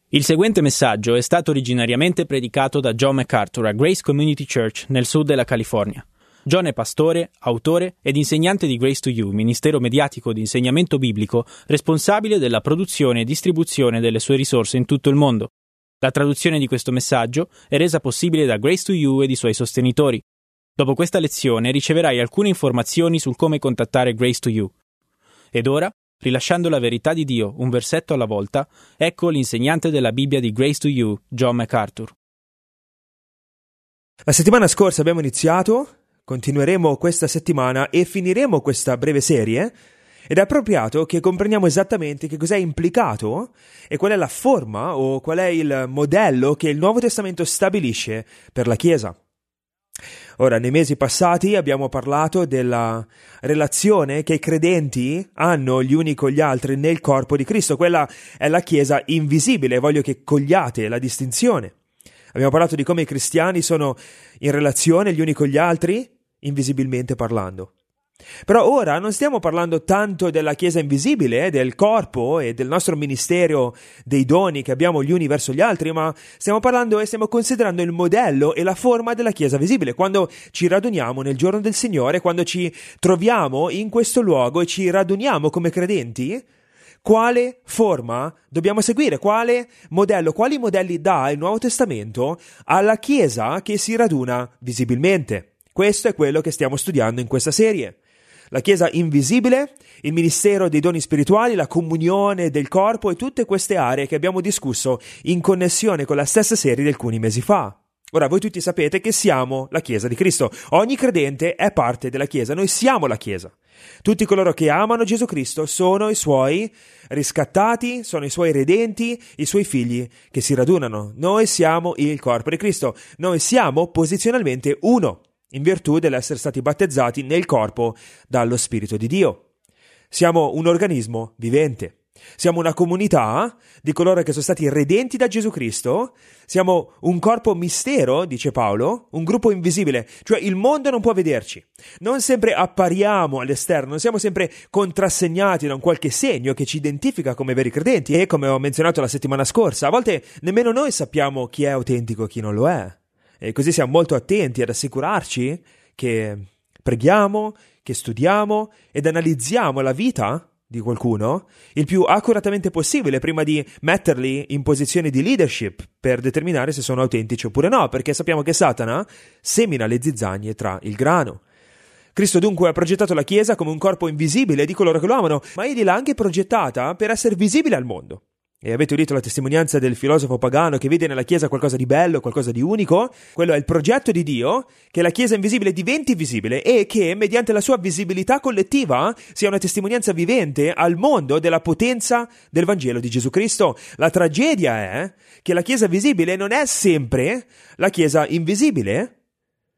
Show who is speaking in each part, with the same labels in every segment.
Speaker 1: Il seguente messaggio è stato originariamente predicato da John MacArthur a Grace Community Church nel sud della California. John è pastore, autore ed insegnante di Grace to You, ministero mediatico di insegnamento biblico responsabile della produzione e distribuzione delle sue risorse in tutto il mondo. La traduzione di questo messaggio è resa possibile da Grace to You ed i suoi sostenitori. Dopo questa lezione riceverai alcune informazioni sul come contattare Grace to You. Ed ora, rilasciando la verità di Dio un versetto alla volta, ecco l'insegnante della Bibbia di Grace to You, John MacArthur.
Speaker 2: La settimana scorsa abbiamo iniziato, continueremo questa settimana e finiremo questa breve serie, ed è appropriato che comprendiamo esattamente che cos'è implicato e qual è la forma o qual è il modello che il Nuovo Testamento stabilisce per la Chiesa. Ora, nei mesi passati abbiamo parlato della relazione che i credenti hanno gli uni con gli altri nel corpo di Cristo. Quella è la Chiesa invisibile, voglio che cogliate la distinzione. Abbiamo parlato di come i cristiani sono in relazione gli uni con gli altri, invisibilmente parlando. Però ora non stiamo parlando tanto della Chiesa invisibile, del corpo e del nostro ministero, dei doni che abbiamo gli uni verso gli altri, ma stiamo parlando e stiamo considerando il modello e la forma della Chiesa visibile. Quando ci raduniamo nel giorno del Signore, quando ci troviamo in questo luogo e ci raduniamo come credenti, quale forma dobbiamo seguire? Quale modello? Quali modelli dà il Nuovo Testamento alla Chiesa che si raduna visibilmente? Questo è quello che stiamo studiando in questa serie. La Chiesa invisibile, il ministero dei doni spirituali, la comunione del corpo e tutte queste aree che abbiamo discusso in connessione con la stessa serie di alcuni mesi fa. Ora, voi tutti sapete che siamo la Chiesa di Cristo. Ogni credente è parte della Chiesa. Noi siamo la Chiesa. Tutti coloro che amano Gesù Cristo sono i suoi riscattati, sono i suoi redenti, i suoi figli che si radunano. Noi siamo il corpo di Cristo. Noi siamo posizionalmente uno, in virtù dell'essere stati battezzati nel corpo dallo Spirito di Dio. Siamo un organismo vivente. Siamo una comunità di coloro che sono stati redenti da Gesù Cristo. Siamo un corpo mistero, dice Paolo, un gruppo invisibile, cioè il mondo non può vederci. Non sempre appariamo all'esterno, non siamo sempre contrassegnati da un qualche segno che ci identifica come veri credenti e, come ho menzionato la settimana scorsa, a volte nemmeno noi sappiamo chi è autentico e chi non lo è. E così siamo molto attenti ad assicurarci che preghiamo, che studiamo ed analizziamo la vita di qualcuno il più accuratamente possibile prima di metterli in posizione di leadership per determinare se sono autentici oppure no, perché sappiamo che Satana semina le zizzagne tra il grano. Cristo dunque ha progettato la Chiesa come un corpo invisibile di coloro che lo amano, ma egli l'ha anche progettata per essere visibile al mondo. E avete udito la testimonianza del filosofo pagano che vede nella Chiesa qualcosa di bello, qualcosa di unico? Quello è il progetto di Dio, che la Chiesa invisibile diventi visibile e che, mediante la sua visibilità collettiva, sia una testimonianza vivente al mondo della potenza del Vangelo di Gesù Cristo. La tragedia è che la Chiesa visibile non è sempre la Chiesa invisibile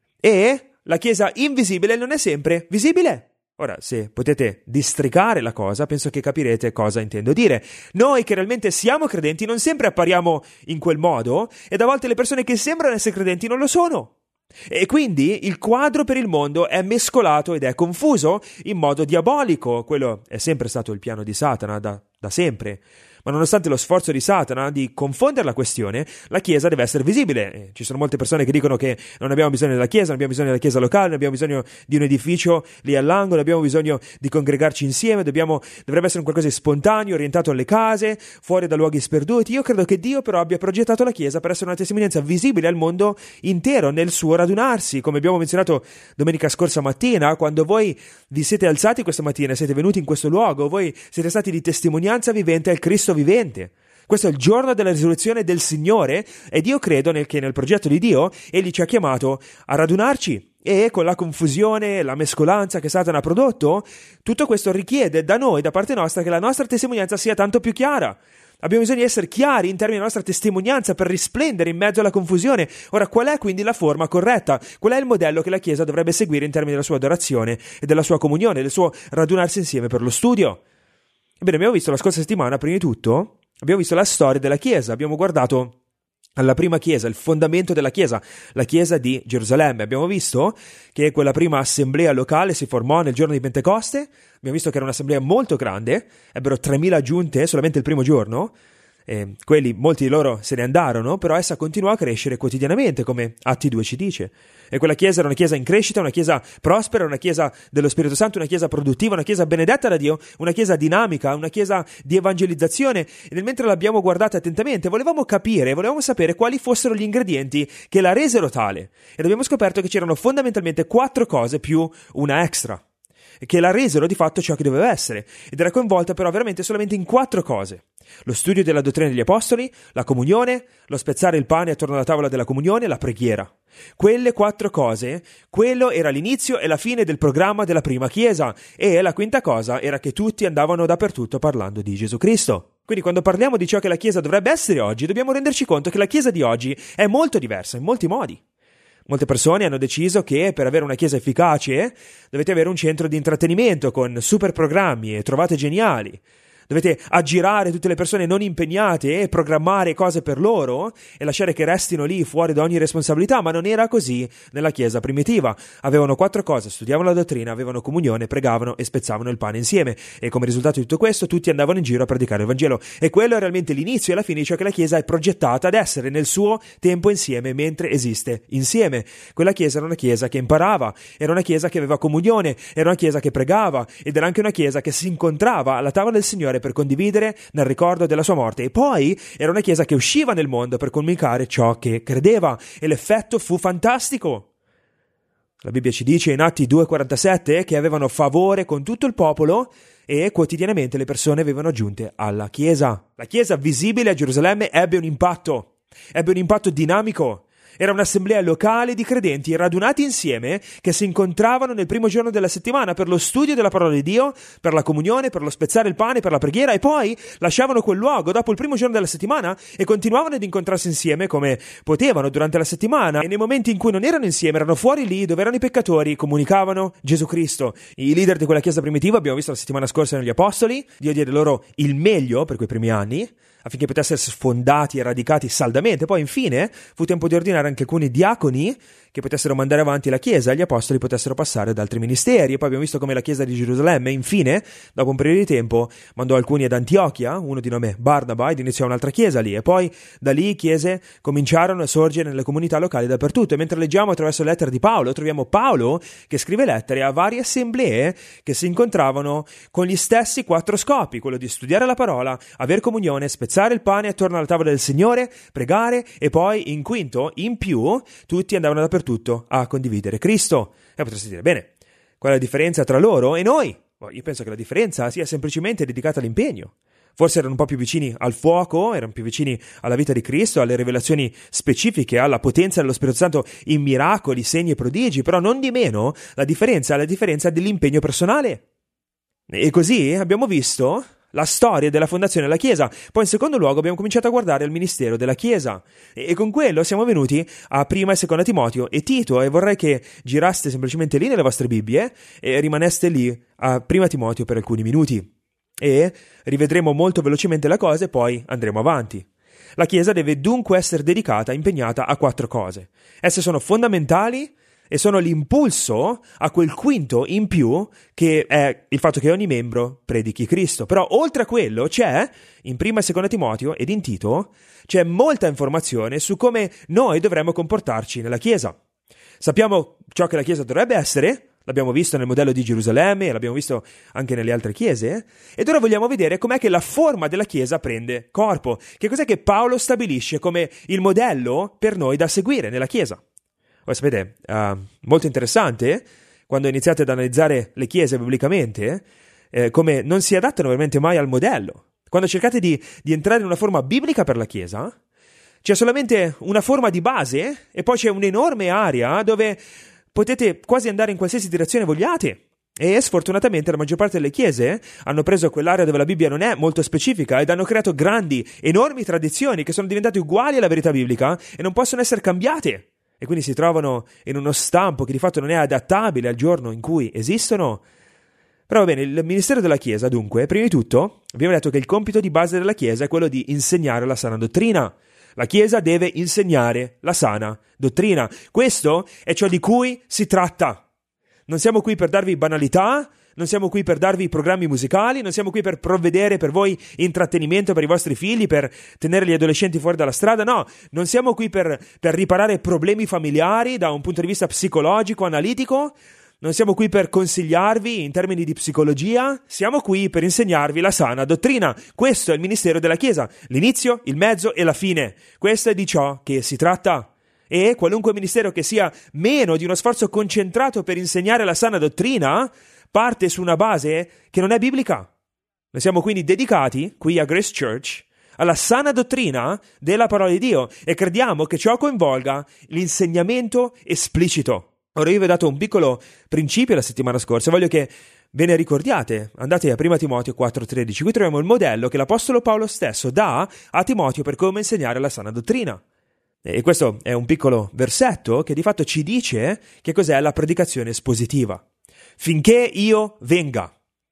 Speaker 2: e la Chiesa invisibile non è sempre visibile. Ora, se potete districare la cosa, penso che capirete cosa intendo dire. Noi che realmente siamo credenti non sempre appariamo in quel modo ed a volte le persone che sembrano essere credenti non lo sono. E quindi il quadro per il mondo è mescolato ed è confuso in modo diabolico. Quello è sempre stato il piano di Satana da sempre. Ma nonostante lo sforzo di Satana di confondere la questione, la Chiesa deve essere visibile. Ci sono molte persone che dicono che non abbiamo bisogno della Chiesa, non abbiamo bisogno della Chiesa locale, non abbiamo bisogno di un edificio lì all'angolo, abbiamo bisogno di congregarci insieme, dovrebbe essere un qualcosa di spontaneo, orientato alle case, fuori da luoghi sperduti. Io credo che Dio però abbia progettato la Chiesa per essere una testimonianza visibile al mondo intero nel suo radunarsi, come abbiamo menzionato domenica scorsa mattina, quando voi vi siete alzati questa mattina, siete venuti in questo luogo, voi siete stati di testimonianza vivente al Cristo vivente. Questo è il giorno della risurrezione del Signore ed io credo che nel progetto di Dio Egli ci ha chiamato a radunarci e con la confusione, la mescolanza che Satana ha prodotto, tutto questo richiede da noi, da parte nostra, che la nostra testimonianza sia tanto più chiara. Abbiamo bisogno di essere chiari in termini della nostra testimonianza per risplendere in mezzo alla confusione. Ora, qual è quindi la forma corretta? Qual è il modello che la Chiesa dovrebbe seguire in termini della sua adorazione e della sua comunione, del suo radunarsi insieme per lo studio? Ebbene, abbiamo visto la scorsa settimana, prima di tutto, abbiamo visto la storia della Chiesa, abbiamo guardato alla prima Chiesa, il fondamento della Chiesa, la Chiesa di Gerusalemme. Abbiamo visto che quella prima assemblea locale si formò nel giorno di Pentecoste, abbiamo visto che era un'assemblea molto grande, ebbero 3.000 giunte solamente il primo giorno, Molti di loro se ne andarono, però essa continuò a crescere quotidianamente, come Atti 2 ci dice. E quella chiesa era una chiesa in crescita, una chiesa prospera, una chiesa dello Spirito Santo, una chiesa produttiva, una chiesa benedetta da Dio, una chiesa dinamica, una chiesa di evangelizzazione. E mentre l'abbiamo guardata attentamente, volevamo sapere quali fossero gli ingredienti che la resero tale. Ed abbiamo scoperto che c'erano fondamentalmente 4 cose più una extra, che la resero di fatto ciò che doveva essere, ed era coinvolta però veramente solamente in 4 cose: lo studio della dottrina degli apostoli, la comunione, lo spezzare il pane attorno alla tavola della comunione, la preghiera. Quelle 4 cose, quello era l'inizio e la fine del programma della prima chiesa, e la quinta cosa era che tutti andavano dappertutto parlando di Gesù Cristo. Quindi quando parliamo di ciò che la chiesa dovrebbe essere oggi, dobbiamo renderci conto che la chiesa di oggi è molto diversa in molti modi. Molte persone hanno deciso che per avere una chiesa efficace dovete avere un centro di intrattenimento con super programmi e trovate geniali. Dovete aggirare tutte le persone non impegnate e programmare cose per loro e lasciare che restino lì fuori da ogni responsabilità, ma non era così nella chiesa primitiva. Avevano 4 cose: studiavano la dottrina, avevano comunione, pregavano e spezzavano il pane insieme, e come risultato di tutto questo tutti andavano in giro a predicare il Vangelo. E quello è realmente l'inizio e la fine di ciò che la chiesa è progettata ad essere nel suo tempo insieme, mentre esiste insieme. Quella chiesa era una chiesa che imparava, era una chiesa che aveva comunione, era una chiesa che pregava, ed era anche una chiesa che si incontrava alla tavola del Signore per condividere nel ricordo della sua morte. E poi era una chiesa che usciva nel mondo per comunicare ciò che credeva, e l'effetto fu fantastico. La Bibbia ci dice in Atti 2,47 che avevano favore con tutto il popolo e quotidianamente le persone venivano aggiunte alla chiesa. La chiesa visibile a Gerusalemme ebbe un impatto dinamico. Era un'assemblea locale di credenti radunati insieme che si incontravano nel primo giorno della settimana per lo studio della parola di Dio, per la comunione, per lo spezzare il pane, per la preghiera, e poi lasciavano quel luogo dopo il primo giorno della settimana e continuavano ad incontrarsi insieme come potevano durante la settimana, e nei momenti in cui non erano insieme erano fuori lì dove erano i peccatori, comunicavano Gesù Cristo. I leader di quella chiesa primitiva, abbiamo visto la settimana scorsa negli Apostoli, Dio diede loro il meglio per quei primi anni affinché potessero essere sfondati e radicati saldamente. Poi infine fu tempo di ordinare anche alcuni diaconi che potessero mandare avanti la chiesa e gli apostoli potessero passare ad altri ministeri. E poi abbiamo visto come la chiesa di Gerusalemme infine, dopo un periodo di tempo, mandò alcuni ad Antiochia, uno di nome Barnaba, ed iniziò un'altra chiesa lì, e poi da lì chiese cominciarono a sorgere nelle comunità locali dappertutto. E mentre leggiamo attraverso le lettere di Paolo, troviamo Paolo che scrive lettere a varie assemblee che si incontravano con gli stessi 4 scopi: quello di studiare la parola, aver comunione, spezzare il pane attorno alla tavola del Signore, pregare, e poi in quinto, in più, tutti andavano dappertutto a condividere Cristo. E potreste dire: bene, qual è la differenza tra loro e noi? Io penso che la differenza sia semplicemente dedicata all'impegno. Forse erano un po' più vicini al fuoco, erano più vicini alla vita di Cristo, alle rivelazioni specifiche, alla potenza dello Spirito Santo in miracoli, segni e prodigi, però non di meno la differenza è la differenza dell'impegno personale. E così abbiamo visto la storia della fondazione della Chiesa. Poi in secondo luogo abbiamo cominciato a guardare il ministero della Chiesa, e con quello siamo venuti a prima e seconda Timoteo e Tito, e vorrei che giraste semplicemente lì nelle vostre Bibbie e rimaneste lì a prima Timoteo per alcuni minuti, e rivedremo molto velocemente la cosa e poi andremo avanti. La Chiesa deve dunque essere dedicata, impegnata a 4 cose. Esse sono fondamentali e sono l'impulso a quel quinto in più, che è il fatto che ogni membro predichi Cristo. Però oltre a quello c'è, in prima e seconda Timoteo ed in Tito, c'è molta informazione su come noi dovremmo comportarci nella Chiesa. Sappiamo ciò che la Chiesa dovrebbe essere, l'abbiamo visto nel modello di Gerusalemme e l'abbiamo visto anche nelle altre chiese, ed ora vogliamo vedere com'è che la forma della Chiesa prende corpo. Che cos'è che Paolo stabilisce come il modello per noi da seguire nella Chiesa. Voi sapete, molto interessante, quando iniziate ad analizzare le chiese biblicamente, come non si adattano veramente mai al modello. Quando cercate di entrare in una forma biblica per la Chiesa, c'è solamente una forma di base e poi c'è un'enorme area dove potete quasi andare in qualsiasi direzione vogliate. E sfortunatamente la maggior parte delle chiese hanno preso quell'area dove la Bibbia non è molto specifica ed hanno creato grandi, enormi tradizioni che sono diventate uguali alla verità biblica e non possono essere cambiate. E quindi si trovano in uno stampo che di fatto non è adattabile al giorno in cui esistono. Però va bene, il ministero della Chiesa, dunque, prima di tutto, abbiamo detto che il compito di base della Chiesa è quello di insegnare la sana dottrina. La Chiesa deve insegnare la sana dottrina. Questo è ciò di cui si tratta. Non siamo qui per darvi banalità, non siamo qui per darvi programmi musicali, non siamo qui per provvedere per voi intrattenimento per i vostri figli, per tenere gli adolescenti fuori dalla strada, no, non siamo qui per riparare problemi familiari da un punto di vista psicologico, analitico, non siamo qui per consigliarvi in termini di psicologia, siamo qui per insegnarvi la sana dottrina. Questo è il ministero della Chiesa, l'inizio, il mezzo e la fine. Questo è di ciò che si tratta. E qualunque ministero che sia meno di uno sforzo concentrato per insegnare la sana dottrina parte su una base che non è biblica. Noi siamo quindi dedicati, qui a Grace Church, alla sana dottrina della parola di Dio e crediamo che ciò coinvolga l'insegnamento esplicito. Ora io vi ho dato un piccolo principio la settimana scorsa, voglio che ve ne ricordiate. Andate a 1 Timoteo 4,13, qui troviamo il modello che l'Apostolo Paolo stesso dà a Timoteo per come insegnare la sana dottrina. E questo è un piccolo versetto che di fatto ci dice che cos'è la predicazione espositiva. Finché io venga,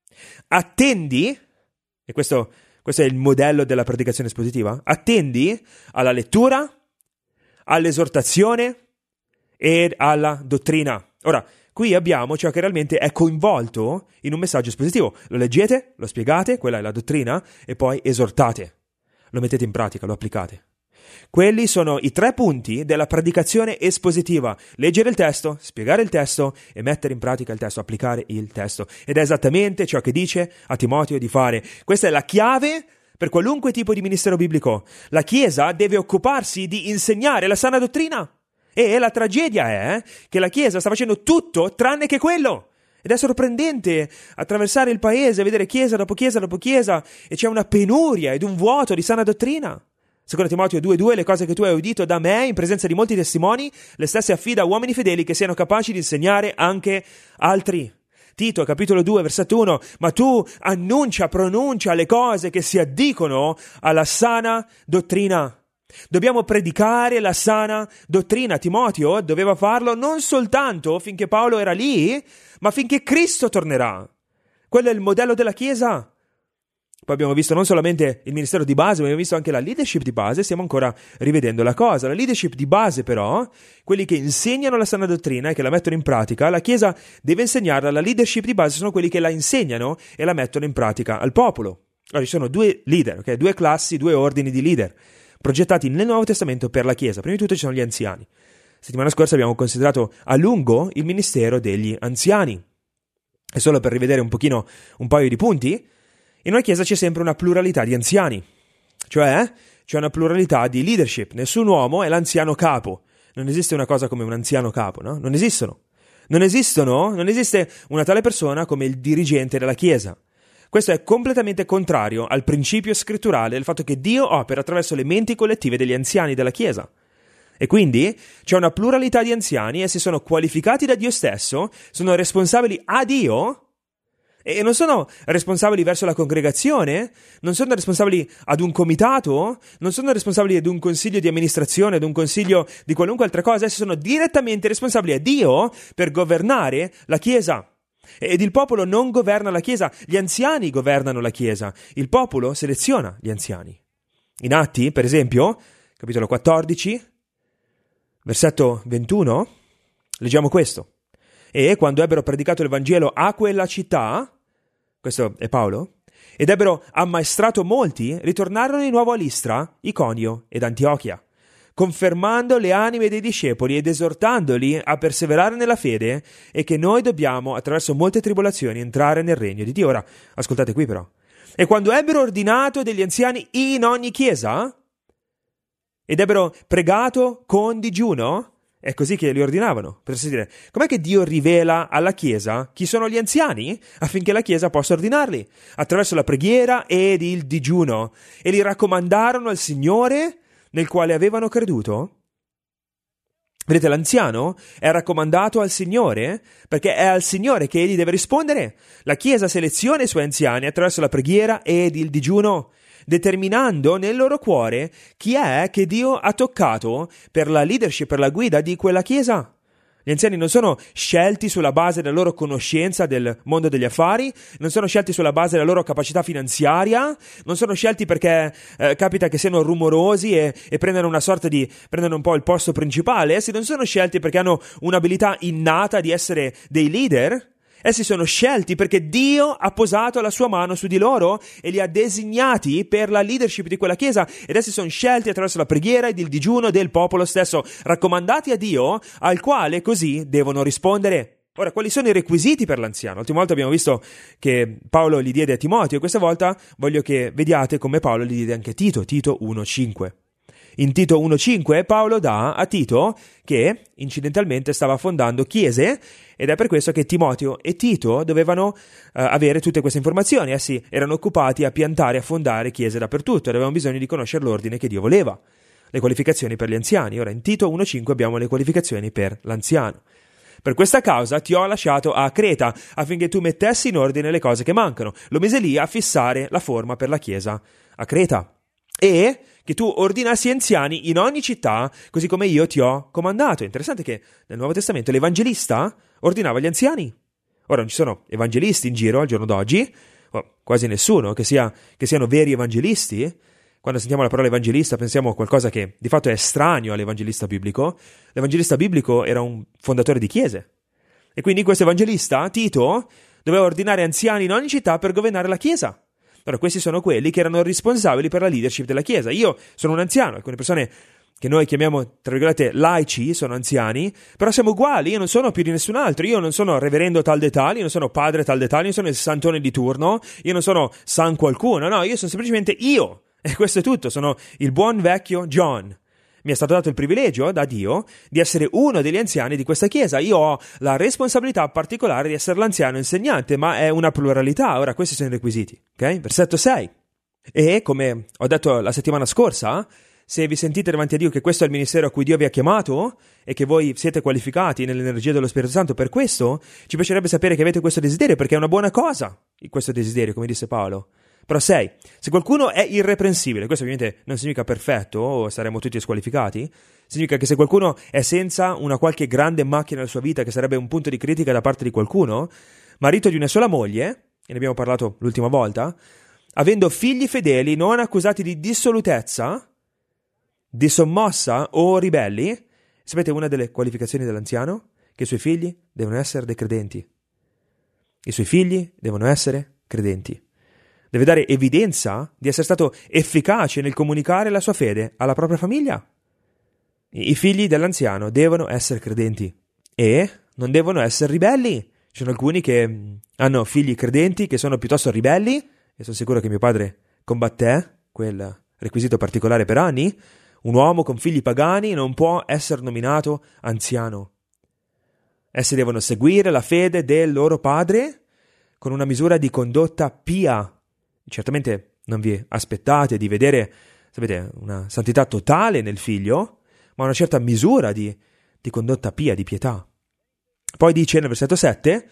Speaker 2: attendi, e questo è il modello della predicazione espositiva, attendi alla lettura, all'esortazione e alla dottrina. Ora, qui abbiamo ciò che realmente è coinvolto in un messaggio espositivo. Lo leggete, lo spiegate, quella è la dottrina, e poi esortate. Lo mettete in pratica, lo applicate. Quelli sono i 3 punti della predicazione espositiva: leggere il testo, spiegare il testo e mettere in pratica il testo, applicare il testo. Ed è esattamente ciò che dice a Timoteo di fare. Questa è la chiave per qualunque tipo di ministero biblico. La Chiesa deve occuparsi di insegnare la sana dottrina. E la tragedia è che la Chiesa sta facendo tutto tranne che quello. Ed è sorprendente attraversare il paese, vedere chiesa dopo chiesa dopo chiesa, e c'è una penuria ed un vuoto di sana dottrina. Secondo Timoteo 2,2, le cose che tu hai udito da me in presenza di molti testimoni, le stesse affida a uomini fedeli che siano capaci di insegnare anche altri. Tito, capitolo 2, versetto 1, ma tu pronuncia le cose che si addicono alla sana dottrina. Dobbiamo predicare la sana dottrina. Timoteo doveva farlo non soltanto finché Paolo era lì, ma finché Cristo tornerà. Quello è il modello della Chiesa. Poi abbiamo visto non solamente il ministero di base, ma abbiamo visto anche la leadership di base, stiamo ancora rivedendo la cosa. La leadership di base però, quelli che insegnano la sana dottrina e che la mettono in pratica, la Chiesa deve insegnarla. La leadership di base sono quelli che la insegnano e la mettono in pratica al popolo. Allora ci sono 2 leader, okay? 2 classi, 2 ordini di leader progettati nel Nuovo Testamento per la Chiesa. Prima di tutto ci sono gli anziani. Settimana scorsa abbiamo considerato a lungo il ministero degli anziani. E solo per rivedere un paio di punti, in una Chiesa c'è sempre una pluralità di anziani, cioè c'è una pluralità di leadership. Nessun uomo è l'anziano capo. Non esiste una cosa come un anziano capo, no? Non esiste una tale persona come il dirigente della Chiesa. Questo è completamente contrario al principio scritturale del fatto che Dio opera attraverso le menti collettive degli anziani della Chiesa. E quindi c'è una pluralità di anziani, essi sono qualificati da Dio stesso, sono responsabili a Dio e non sono responsabili verso la congregazione, non sono responsabili ad un comitato, non sono responsabili ad un consiglio di amministrazione, ad un consiglio di qualunque altra cosa, essi sono direttamente responsabili a Dio per governare la Chiesa. Ed il popolo non governa la Chiesa, gli anziani governano la Chiesa, il popolo seleziona gli anziani. In Atti, per esempio, capitolo 14, versetto 21, leggiamo questo. E quando ebbero predicato il Vangelo a quella città, questo è Paolo, ed ebbero ammaestrato molti, ritornarono di nuovo a Listra, Iconio ed Antiochia, confermando le anime dei discepoli ed esortandoli a perseverare nella fede e che noi dobbiamo, attraverso molte tribolazioni, entrare nel regno di Dio. Ora, ascoltate qui però. E quando ebbero ordinato degli anziani in ogni chiesa ed ebbero pregato con digiuno, è così che li ordinavano. Per dire, com'è che Dio rivela alla Chiesa chi sono gli anziani affinché la Chiesa possa ordinarli? Attraverso la preghiera ed il digiuno. E li raccomandarono al Signore nel quale avevano creduto. Vedete, l'anziano è raccomandato al Signore perché è al Signore che egli deve rispondere. La Chiesa seleziona i suoi anziani attraverso la preghiera ed il digiuno, determinando nel loro cuore chi è che Dio ha toccato per la leadership, per la guida di quella Chiesa. Gli anziani non sono scelti sulla base della loro conoscenza del mondo degli affari, non sono scelti sulla base della loro capacità finanziaria, non sono scelti perché capita che siano rumorosi e prendano un po' il posto principale, essi non sono scelti perché hanno un'abilità innata di essere dei leader, Essi sono scelti perché Dio ha posato la sua mano su di loro e li ha designati per la leadership di quella chiesa, ed essi sono scelti attraverso la preghiera ed il digiuno del popolo stesso, raccomandati a Dio, al quale così devono rispondere. Ora, quali sono i requisiti per l'anziano? L'ultima volta abbiamo visto che Paolo li diede a Timoteo, questa volta voglio che vediate come Paolo li diede anche a Tito, Tito 1,5. In Tito 1,5 Paolo dà a Tito che incidentalmente stava fondando chiese, ed è per questo che Timoteo e Tito dovevano avere tutte queste informazioni. Essi erano occupati a piantare e a fondare chiese dappertutto ed avevano bisogno di conoscere l'ordine che Dio voleva, le qualificazioni per gli anziani. Ora in Tito 1,5 abbiamo le qualificazioni per l'anziano. Per questa causa ti ho lasciato a Creta affinché tu mettessi in ordine le cose che mancano. Lo mise lì a fissare la forma per la chiesa a Creta, e che tu ordinassi anziani in ogni città, così come io ti ho comandato. È interessante che nel Nuovo Testamento l'evangelista ordinava gli anziani. Ora non ci sono evangelisti in giro al giorno d'oggi, quasi nessuno, che siano veri evangelisti. Quando sentiamo la parola evangelista pensiamo a qualcosa che di fatto è estraneo all'evangelista biblico. L'evangelista biblico era un fondatore di chiese. E quindi questo evangelista, Tito, doveva ordinare anziani in ogni città per governare la chiesa. Allora, questi sono quelli che erano responsabili per la leadership della Chiesa. Io sono un anziano, alcune persone che noi chiamiamo, tra virgolette, laici, sono anziani, però siamo uguali, io non sono più di nessun altro, io non sono reverendo tal de tal, io non sono padre tal de tal, io non sono il santone di turno, io non sono san qualcuno, no, io sono semplicemente io, e questo è tutto, sono il buon vecchio John. Mi è stato dato il privilegio da Dio di essere uno degli anziani di questa chiesa. Io ho la responsabilità particolare di essere l'anziano insegnante, ma è una pluralità. Ora, questi sono i requisiti. Ok? Versetto 6. E, come ho detto la settimana scorsa, se vi sentite davanti a Dio che questo è il ministero a cui Dio vi ha chiamato e che voi siete qualificati nell'energia dello Spirito Santo per questo, ci piacerebbe sapere che avete questo desiderio, perché è una buona cosa questo desiderio, come disse Paolo. Però 6. Se qualcuno è irreprensibile, questo ovviamente non significa perfetto o saremmo tutti squalificati, significa che se qualcuno è senza una qualche grande macchina nella sua vita che sarebbe un punto di critica da parte di qualcuno, marito di una sola moglie, e ne abbiamo parlato l'ultima volta, avendo figli fedeli non accusati di dissolutezza, di sommossa o ribelli, sapete una delle qualificazioni dell'anziano? Che i suoi figli devono essere dei credenti. I suoi figli devono essere credenti. Deve dare evidenza di essere stato efficace nel comunicare la sua fede alla propria famiglia. I figli dell'anziano devono essere credenti e non devono essere ribelli. Ci sono alcuni che hanno figli credenti che sono piuttosto ribelli, e sono sicuro che mio padre combatté quel requisito particolare per anni. Un uomo con figli pagani non può essere nominato anziano. Essi devono seguire la fede del loro padre con una misura di condotta pia. Certamente non vi aspettate di vedere, sapete, una santità totale nel figlio, ma una certa misura di condotta pia, di pietà. Poi dice nel versetto 7,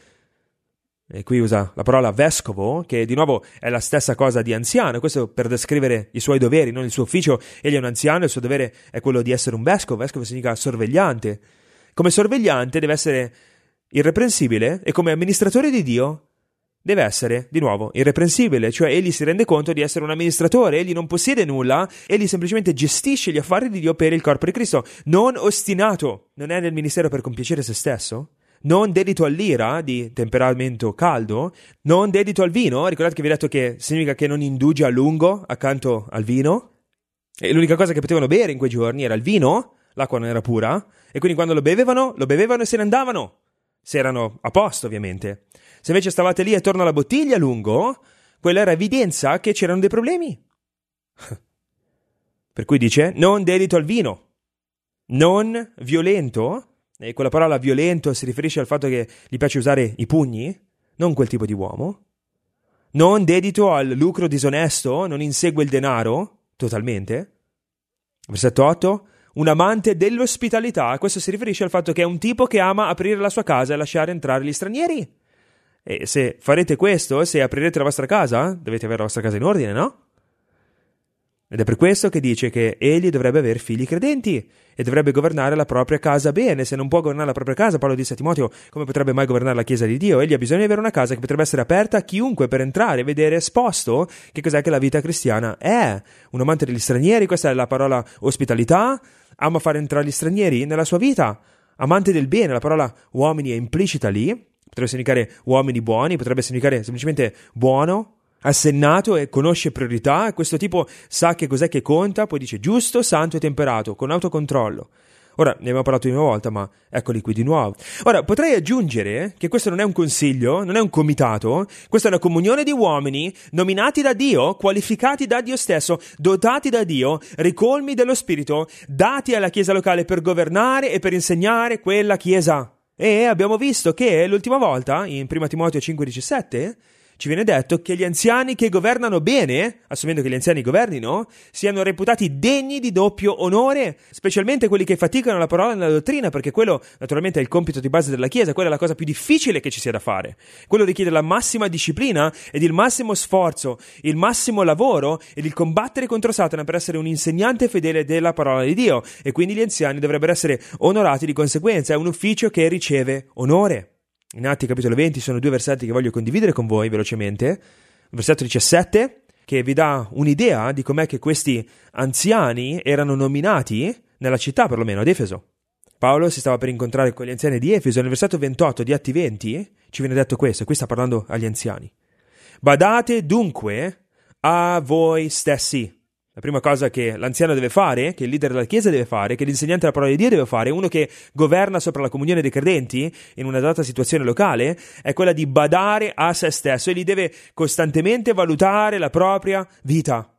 Speaker 2: e qui usa la parola vescovo, che di nuovo è la stessa cosa di anziano, questo per descrivere i suoi doveri, non il suo ufficio. Egli è un anziano, il suo dovere è quello di essere un vescovo. Vescovo significa sorvegliante. Come sorvegliante deve essere irreprensibile e come amministratore di Dio deve essere, di nuovo, irreprensibile, cioè egli si rende conto di essere un amministratore, egli non possiede nulla, egli semplicemente gestisce gli affari di Dio per il corpo di Cristo, non ostinato, non è nel ministero per compiacere se stesso, non dedito all'ira, di temperamento caldo, non dedito al vino, ricordate che vi ho detto che significa che non indugia a lungo accanto al vino, e l'unica cosa che potevano bere in quei giorni era il vino, l'acqua non era pura, e quindi quando lo bevevano e se ne andavano, se erano a posto ovviamente. Se invece stavate lì attorno alla bottiglia a lungo, quella era evidenza che c'erano dei problemi. Per cui dice, non dedito al vino, non violento, e quella parola violento si riferisce al fatto che gli piace usare i pugni, non quel tipo di uomo, non dedito al lucro disonesto, non insegue il denaro, totalmente. Versetto 8, un amante dell'ospitalità, questo si riferisce al fatto che è un tipo che ama aprire la sua casa e lasciare entrare gli stranieri. E se farete questo, se aprirete la vostra casa, dovete avere la vostra casa in ordine, no? Ed è per questo che dice che egli dovrebbe avere figli credenti e dovrebbe governare la propria casa bene. Se non può governare la propria casa, Paolo disse a Timoteo, come potrebbe mai governare la Chiesa di Dio? Egli ha bisogno di avere una casa che potrebbe essere aperta a chiunque per entrare e vedere esposto che cos'è che la vita cristiana è. Un amante degli stranieri, questa è la parola ospitalità, ama fare entrare gli stranieri nella sua vita. Amante del bene, la parola uomini è implicita lì. potrebbe significare uomini buoni, potrebbe significare semplicemente buono, assennato e conosce priorità, questo tipo sa che cos'è che conta, poi dice giusto, santo e temperato, con autocontrollo. Ora, ne abbiamo parlato di una volta, ma eccoli qui di nuovo. Ora, potrei aggiungere che questo non è un consiglio, non è un comitato, questa è una comunione di uomini nominati da Dio, qualificati da Dio stesso, dotati da Dio, ricolmi dello Spirito, dati alla Chiesa locale per governare e per insegnare quella Chiesa. E abbiamo visto che l'ultima volta, in 1 Timoteo 5,17, ci viene detto che gli anziani che governano bene, assumendo che gli anziani governino, siano reputati degni di doppio onore, specialmente quelli che faticano la parola nella dottrina, perché quello naturalmente è il compito di base della Chiesa, quella è la cosa più difficile che ci sia da fare. Quello richiede la massima disciplina ed il massimo sforzo, il massimo lavoro ed il combattere contro Satana per essere un insegnante fedele della parola di Dio, e quindi gli anziani dovrebbero essere onorati di conseguenza, è un ufficio che riceve onore. In Atti capitolo 20 sono 2 versetti che voglio condividere con voi velocemente. Versetto 17, che vi dà un'idea di com'è che questi anziani erano nominati nella città, perlomeno ad Efeso. Paolo si stava per incontrare con gli anziani di Efeso e nel versetto 28 di Atti 20 ci viene detto questo, qui sta parlando agli anziani. Badate dunque a voi stessi. La prima cosa che l'anziano deve fare, che il leader della Chiesa deve fare, che l'insegnante della parola di Dio deve fare, uno che governa sopra la comunione dei credenti in una data situazione locale, è quella di badare a se stesso e gli deve costantemente valutare la propria vita.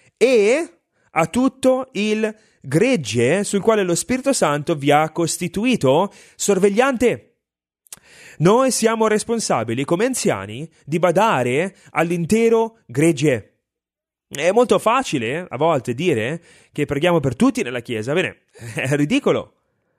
Speaker 2: E a tutto il gregge sul quale lo Spirito Santo vi ha costituito sorvegliante. Noi siamo responsabili come anziani di badare all'intero gregge. È molto facile a volte dire che preghiamo per tutti nella Chiesa, bene, è ridicolo.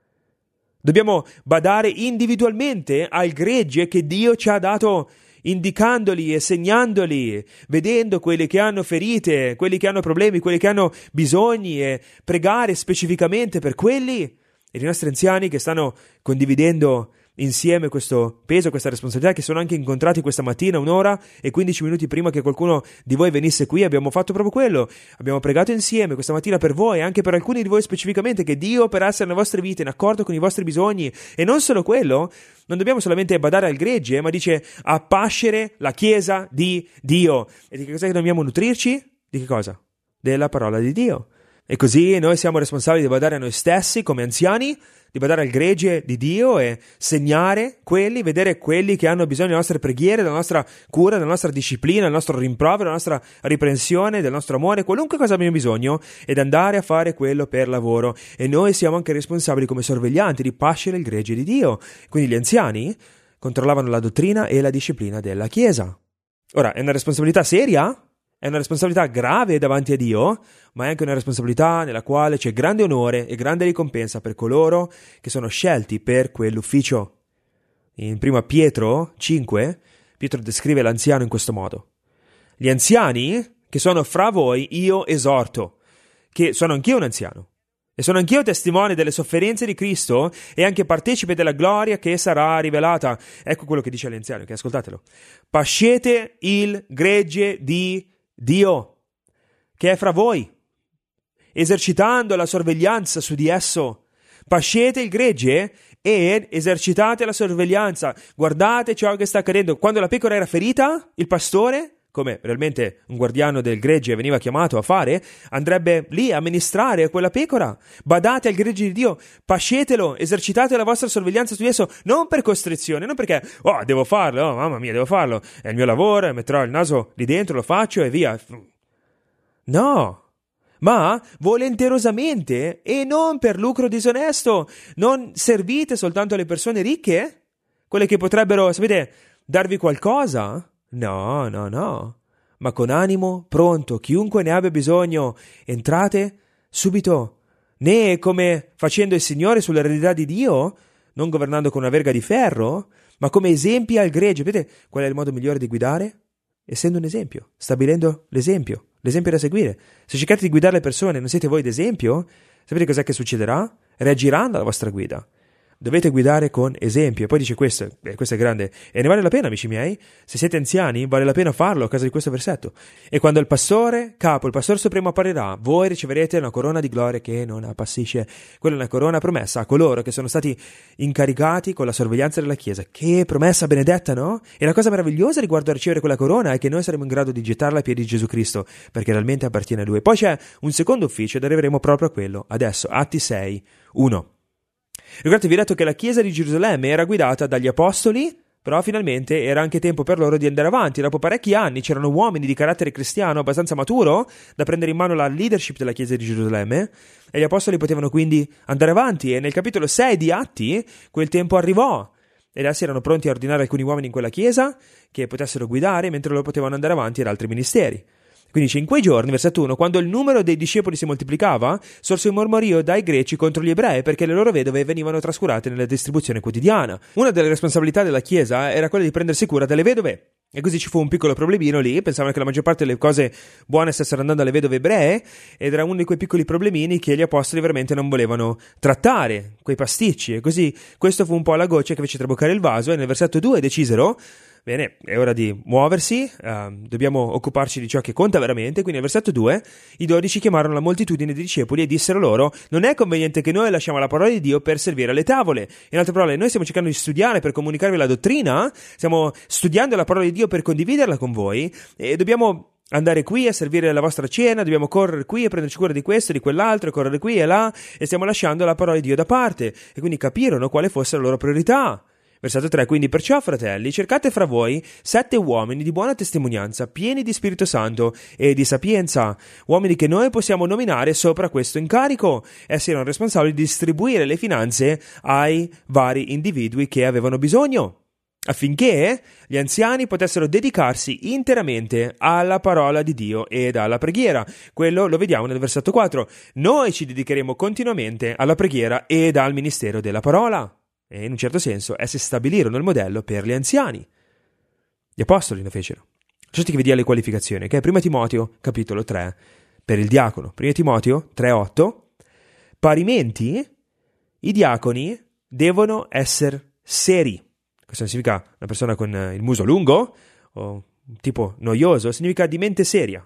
Speaker 2: Dobbiamo badare individualmente al gregge che Dio ci ha dato, indicandoli e segnandoli, vedendo quelli che hanno ferite, quelli che hanno problemi, quelli che hanno bisogni, e pregare specificamente per quelli. E i nostri anziani che stanno condividendo insieme questo peso, questa responsabilità, che sono anche incontrati questa mattina 1 ora e 15 minuti prima che qualcuno di voi venisse qui, abbiamo fatto proprio quello, abbiamo pregato insieme questa mattina per voi e anche per alcuni di voi specificamente, che Dio operasse nelle vostre vite in accordo con i vostri bisogni. E non solo quello, non dobbiamo solamente badare al gregge, ma dice appascere la Chiesa di Dio. E di che cosa dobbiamo nutrirci? Di che cosa? Della parola di Dio. E così noi siamo responsabili di badare a noi stessi come anziani, di badare al gregge di Dio e segnare quelli, vedere quelli che hanno bisogno delle nostre preghiere, della nostra cura, della nostra disciplina, del nostro rimprovero, della nostra riprensione, del nostro amore, qualunque cosa abbiamo bisogno, ed andare a fare quello per lavoro. E noi siamo anche responsabili come sorveglianti di pascere il gregge di Dio. Quindi gli anziani controllavano la dottrina e la disciplina della Chiesa. Ora, è una responsabilità seria? È una responsabilità grave davanti a Dio, ma è anche una responsabilità nella quale c'è grande onore e grande ricompensa per coloro che sono scelti per quell'ufficio. In 1 Pietro 5, Pietro descrive l'anziano in questo modo. Gli anziani che sono fra voi io esorto, che sono anch'io un anziano, e sono anch'io testimone delle sofferenze di Cristo e anche partecipe della gloria che sarà rivelata. Ecco quello che dice all'anziano, che ascoltatelo. Pascete il gregge di Dio, che è fra voi, esercitando la sorveglianza su di esso. Pascete il gregge e esercitate la sorveglianza. Guardate ciò che sta accadendo. Quando la pecora era ferita, il pastore, come realmente un guardiano del gregge veniva chiamato a fare, andrebbe lì a amministrare a quella pecora. Badate al gregge di Dio, pascetelo, esercitate la vostra sorveglianza su di esso, non per costrizione, non perché, devo farlo, mamma mia, devo farlo, è il mio lavoro, metterò il naso lì dentro, lo faccio e via. No, ma volenterosamente e non per lucro disonesto. Non servite soltanto alle persone ricche, quelle che potrebbero, sapete, darvi qualcosa. No, ma con animo pronto, chiunque ne abbia bisogno, entrate subito, né come facendo il Signore sull'eredità di Dio, non governando con una verga di ferro, ma come esempi al gregge. Vedete qual è il modo migliore di guidare? Essendo un esempio, stabilendo l'esempio da seguire. Se cercate di guidare le persone e non siete voi d'esempio, sapete cos'è che succederà? Reagiranno alla vostra guida. dovete guidare con esempio. E poi dice questo è grande, e ne vale la pena, amici miei, se siete anziani vale la pena farlo a causa di questo versetto. E quando il pastore supremo apparirà, voi riceverete una corona di gloria che non appassisce. Quella è una corona promessa a coloro che sono stati incaricati con la sorveglianza della Chiesa. Che promessa benedetta, no? E la cosa meravigliosa riguardo a ricevere quella corona è che noi saremo in grado di gettarla ai piedi di Gesù Cristo, perché realmente appartiene a Lui. Poi c'è un secondo ufficio ed arriveremo proprio a quello adesso. Atti 6:1. Ricordate, vi ho detto che la Chiesa di Gerusalemme era guidata dagli apostoli, però finalmente era anche tempo per loro di andare avanti. Dopo parecchi anni c'erano uomini di carattere cristiano abbastanza maturo da prendere in mano la leadership della Chiesa di Gerusalemme, e gli apostoli potevano quindi andare avanti, e nel capitolo 6 di Atti quel tempo arrivò. Ed essi erano pronti a ordinare alcuni uomini in quella chiesa che potessero guidare, mentre loro potevano andare avanti ad altri ministeri. Quindi dice, in quei giorni, versetto 1, quando il numero dei discepoli si moltiplicava, sorse un mormorio dai greci contro gli ebrei perché le loro vedove venivano trascurate nella distribuzione quotidiana. Una delle responsabilità della Chiesa era quella di prendersi cura delle vedove. E così ci fu un piccolo problemino lì, pensavano che la maggior parte delle cose buone stessero andando alle vedove ebree, ed era uno di quei piccoli problemini che gli apostoli veramente non volevano trattare, quei pasticci, e così questo fu un po' la goccia che fece traboccare il vaso, e nel versetto 2 decisero, bene, è ora di muoversi, dobbiamo occuparci di ciò che conta veramente. Quindi nel versetto 2 i 12 chiamarono la moltitudine di discepoli e dissero loro: non è conveniente che noi lasciamo la parola di Dio per servire alle tavole. In altre parole, noi stiamo cercando di studiare per comunicarvi la dottrina, stiamo studiando la parola di Dio per condividerla con voi, e dobbiamo andare qui a servire la vostra cena, dobbiamo correre qui a prenderci cura di questo e di quell'altro, e correre qui e là, e stiamo lasciando la parola di Dio da parte. E quindi capirono quale fosse la loro priorità. Versetto 3, quindi perciò, fratelli, cercate fra voi 7 uomini di buona testimonianza, pieni di Spirito Santo e di sapienza, uomini che noi possiamo nominare sopra questo incarico. Essi erano responsabili di distribuire le finanze ai vari individui che avevano bisogno, affinché gli anziani potessero dedicarsi interamente alla parola di Dio ed alla preghiera. Quello lo vediamo nel versetto 4. Noi ci dedicheremo continuamente alla preghiera ed al ministero della parola. E in un certo senso essi stabilirono il modello per gli anziani. Gli apostoli lo fecero. Lasciate che vi dia le qualificazioni, che è 1 Timoteo capitolo 3 per il diacono. 1 Timoteo 3:8. Parimenti i diaconi devono essere seri. Questo non significa una persona con il muso lungo o un tipo noioso, significa di mente seria.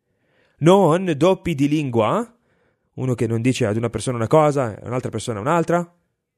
Speaker 2: Non doppi di lingua, uno che non dice ad una persona una cosa e a un'altra persona un'altra.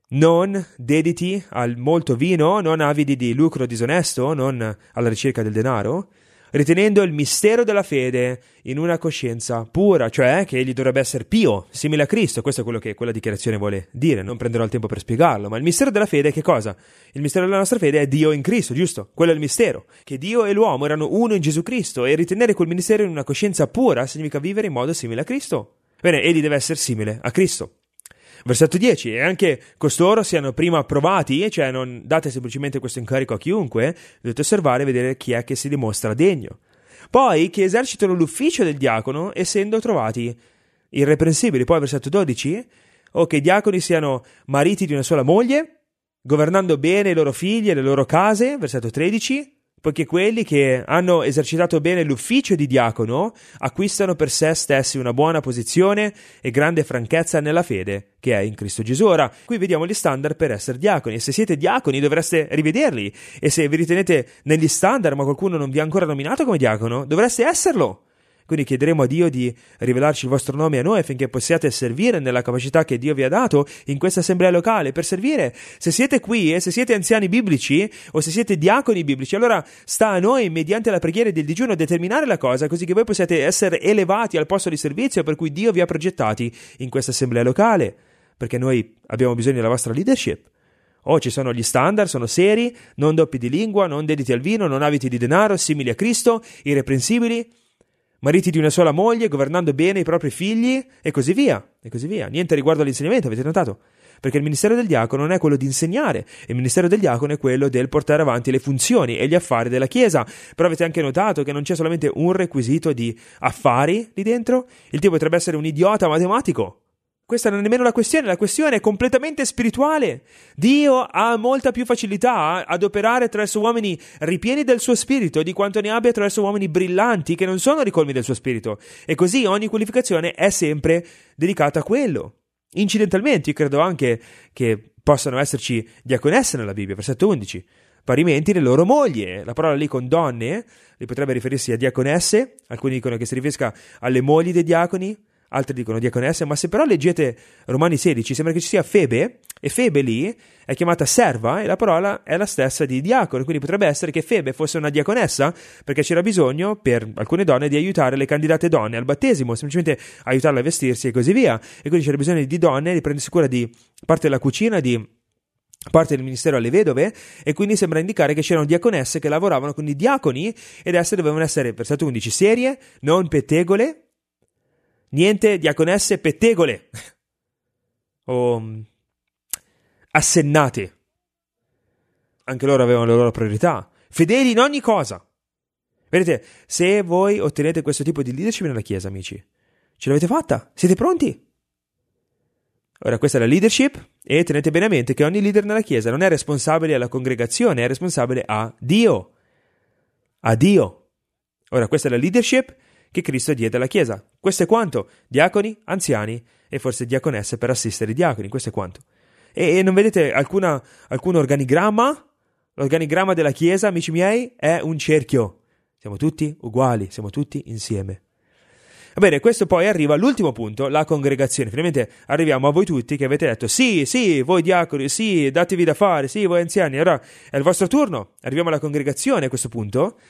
Speaker 2: Non dediti al molto vino, non avidi di lucro disonesto, non alla ricerca del denaro, ritenendo il mistero della fede in una coscienza pura, cioè che egli dovrebbe essere pio, simile a Cristo. Questo è quello che quella dichiarazione vuole dire, non prenderò il tempo per spiegarlo, ma il mistero della fede è che cosa? Il mistero della nostra fede è Dio in Cristo, giusto? Quello è il mistero, che Dio e l'uomo erano uno in Gesù Cristo, e ritenere quel ministero in una coscienza pura significa vivere in modo simile a Cristo. Bene, egli deve essere simile a Cristo. Versetto 10, e anche costoro siano prima approvati, cioè non date semplicemente questo incarico a chiunque, dovete osservare e vedere chi è che si dimostra degno. Poi che esercitano l'ufficio del diacono essendo trovati irreprensibili. Poi versetto 12, o che i diaconi siano mariti di una sola moglie, governando bene i loro figli e le loro case. Versetto 13, poiché quelli che hanno esercitato bene l'ufficio di diacono acquistano per sé stessi una buona posizione e grande franchezza nella fede che è in Cristo Gesù. Ora, qui vediamo gli standard per essere diaconi, e se siete diaconi dovreste rivederli, e se vi ritenete negli standard ma qualcuno non vi ha ancora nominato come diacono, dovreste esserlo. Quindi chiederemo a Dio di rivelarci il vostro nome a noi affinché possiate servire nella capacità che Dio vi ha dato in questa assemblea locale per servire. Se siete qui e se siete anziani biblici o se siete diaconi biblici, allora sta a noi, mediante la preghiera e il digiuno, determinare la cosa così che voi possiate essere elevati al posto di servizio per cui Dio vi ha progettati in questa assemblea locale, perché noi abbiamo bisogno della vostra leadership. Ci sono gli standard, sono seri, non doppi di lingua, non dediti al vino, non avidi di denaro, simili a Cristo, irreprensibili, mariti di una sola moglie, governando bene i propri figli, e così via, e così via. Niente riguardo all'insegnamento, avete notato? Perché il ministero del diacono non è quello di insegnare, il ministero del diacono è quello del portare avanti le funzioni e gli affari della Chiesa. Però avete anche notato che non c'è solamente un requisito di affari lì dentro? Il tipo potrebbe essere un idiota matematico. Questa non è nemmeno la questione è completamente spirituale. Dio ha molta più facilità ad operare attraverso uomini ripieni del suo spirito di quanto ne abbia attraverso uomini brillanti che non sono ricolmi del suo spirito. E così ogni qualificazione è sempre dedicata a quello. Incidentalmente, io credo anche che possano esserci diaconesse nella Bibbia, versetto 11. Parimenti le loro mogli. La parola lì con donne li potrebbe riferirsi a diaconesse, alcuni dicono che si riferisca alle mogli dei diaconi, altri dicono diaconesse, ma se però leggete Romani 16 sembra che ci sia Febe, e Febe lì è chiamata serva e la parola è la stessa di diacono, quindi potrebbe essere che Febe fosse una diaconessa perché c'era bisogno per alcune donne di aiutare le candidate donne al battesimo, semplicemente aiutarle a vestirsi e così via, e quindi c'era bisogno di donne di prendersi cura di parte della cucina, di parte del ministero alle vedove, e quindi sembra indicare che c'erano diaconesse che lavoravano con i diaconi ed esse dovevano essere, versetto 11, serie, non pettegole. Niente diaconesse pettegole o assennate. Anche loro avevano le loro priorità. Fedeli in ogni cosa. Vedete, se voi ottenete questo tipo di leadership nella Chiesa, amici, ce l'avete fatta? Siete pronti? Ora, questa è la leadership e tenete bene a mente che ogni leader nella Chiesa non è responsabile alla congregazione, è responsabile a Dio. A Dio. Ora, questa è la leadership che Cristo diede alla Chiesa. Questo è quanto? Diaconi, anziani e forse diaconesse per assistere i diaconi. Questo è quanto. E non vedete alcun organigramma? L'organigramma della Chiesa, amici miei, è un cerchio. Siamo tutti uguali, siamo tutti insieme. Va bene, questo poi arriva all'ultimo punto, la congregazione. Finalmente arriviamo a voi tutti che avete detto sì, voi diaconi, sì, datevi da fare, sì, voi anziani. Ora è il vostro turno. Arriviamo alla congregazione a questo punto.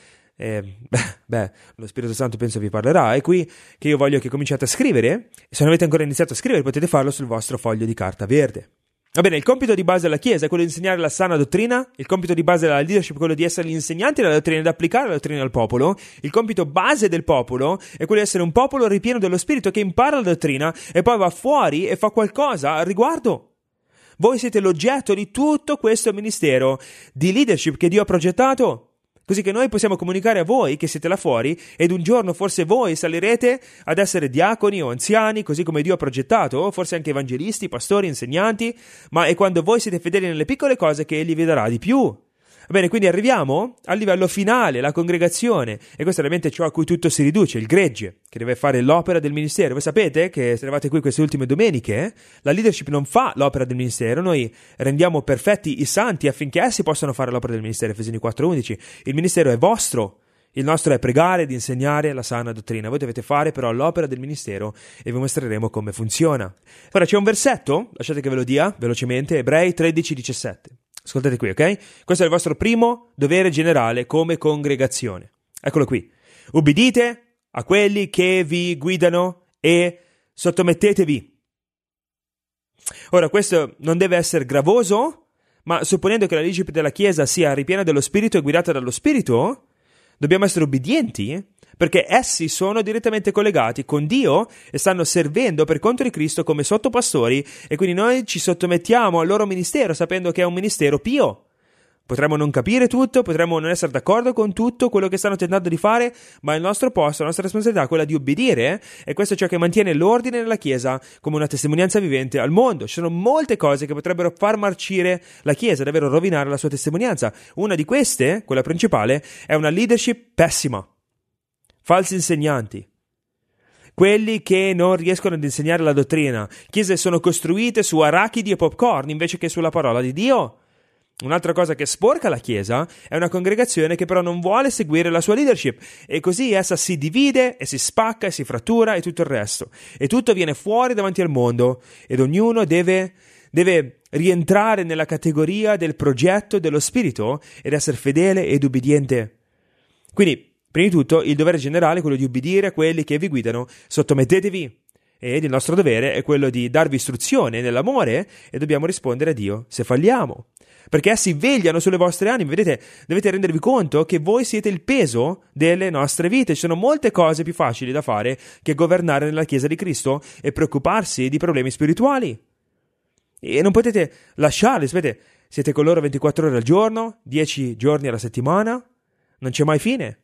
Speaker 2: Lo Spirito Santo penso vi parlerà. È qui che io voglio che cominciate a scrivere. Se non avete ancora iniziato a scrivere potete farlo sul vostro foglio di carta verde. Va bene, il compito di base della Chiesa è quello di insegnare la sana dottrina, il compito di base della leadership è quello di essere gli insegnanti della dottrina ed applicare la dottrina al popolo, il compito base del popolo è quello di essere un popolo ripieno dello Spirito che impara la dottrina e poi va fuori e fa qualcosa al riguardo. Voi siete l'oggetto di tutto questo ministero di leadership che Dio ha progettato, così che noi possiamo comunicare a voi che siete là fuori ed un giorno forse voi salirete ad essere diaconi o anziani, così come Dio ha progettato, o forse anche evangelisti, pastori, insegnanti, ma è quando voi siete fedeli nelle piccole cose che Egli vi darà di più. Va bene, quindi arriviamo al livello finale, la congregazione, e questo è veramente ciò a cui tutto si riduce, il gregge, che deve fare l'opera del ministero. Voi sapete che se eravate qui queste ultime domeniche, la leadership non fa l'opera del ministero, noi rendiamo perfetti i santi affinché essi possano fare l'opera del ministero, Efesini 4:11. Il ministero è vostro, il nostro è pregare ed insegnare la sana dottrina. Voi dovete fare però l'opera del ministero e vi mostreremo come funziona. Ora c'è un versetto, lasciate che ve lo dia velocemente, Ebrei 13:17. Ascoltate qui, ok? Questo è il vostro primo dovere generale come congregazione. Eccolo qui. Ubbidite a quelli che vi guidano e sottomettetevi. Ora, questo non deve essere gravoso, ma supponendo che la leadership della Chiesa sia ripiena dello Spirito e guidata dallo Spirito, dobbiamo essere obbedienti perché essi sono direttamente collegati con Dio e stanno servendo per conto di Cristo come sottopastori e quindi noi ci sottomettiamo al loro ministero sapendo che è un ministero pio. Potremmo non capire tutto, potremmo non essere d'accordo con tutto quello che stanno tentando di fare, ma il nostro posto, la nostra responsabilità è quella di obbedire e questo è ciò che mantiene l'ordine nella Chiesa come una testimonianza vivente al mondo. Ci sono molte cose che potrebbero far marcire la Chiesa, davvero rovinare la sua testimonianza. Una di queste, quella principale, è una leadership pessima. Falsi insegnanti, quelli che non riescono ad insegnare la dottrina, chiese sono costruite su arachidi e popcorn invece che sulla parola di Dio. Un'altra cosa che sporca la Chiesa è una congregazione che però non vuole seguire la sua leadership e così essa si divide e si spacca e si frattura e tutto il resto e tutto viene fuori davanti al mondo ed ognuno deve rientrare nella categoria del progetto dello Spirito ed essere fedele ed ubbidiente. Quindi prima di tutto, il dovere generale è quello di ubbidire a quelli che vi guidano, sottomettetevi. Ed il nostro dovere è quello di darvi istruzione nell'amore e dobbiamo rispondere a Dio se falliamo. Perché essi vegliano sulle vostre anime, vedete, dovete rendervi conto che voi siete il peso delle nostre vite. Ci sono molte cose più facili da fare che governare nella Chiesa di Cristo e preoccuparsi di problemi spirituali. E non potete lasciarli, sapete, siete con loro 24 ore al giorno, 10 giorni alla settimana, non c'è mai fine.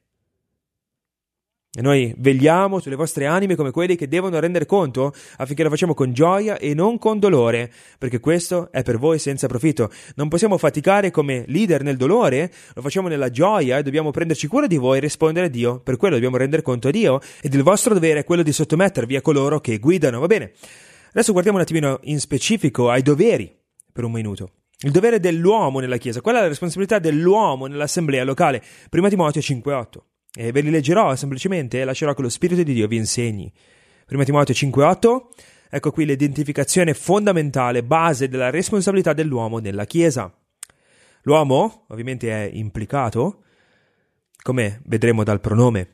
Speaker 2: E noi vegliamo sulle vostre anime come quelli che devono rendere conto affinché lo facciamo con gioia e non con dolore, perché questo è per voi senza profitto. Non possiamo faticare come leader nel dolore, lo facciamo nella gioia e dobbiamo prenderci cura di voi e rispondere a Dio. Per quello dobbiamo rendere conto a Dio ed il vostro dovere è quello di sottomettervi a coloro che guidano, va bene? Adesso guardiamo un attimino in specifico ai doveri per un minuto. Il dovere dell'uomo nella Chiesa, qual è la responsabilità dell'uomo nell'assemblea locale? 1 Timoteo 5,8. E ve li leggerò semplicemente e lascerò che lo Spirito di Dio vi insegni. 1 Timoteo 5,8, ecco qui l'identificazione fondamentale, base della responsabilità dell'uomo nella Chiesa. L'uomo, ovviamente, è implicato, come vedremo dal pronome.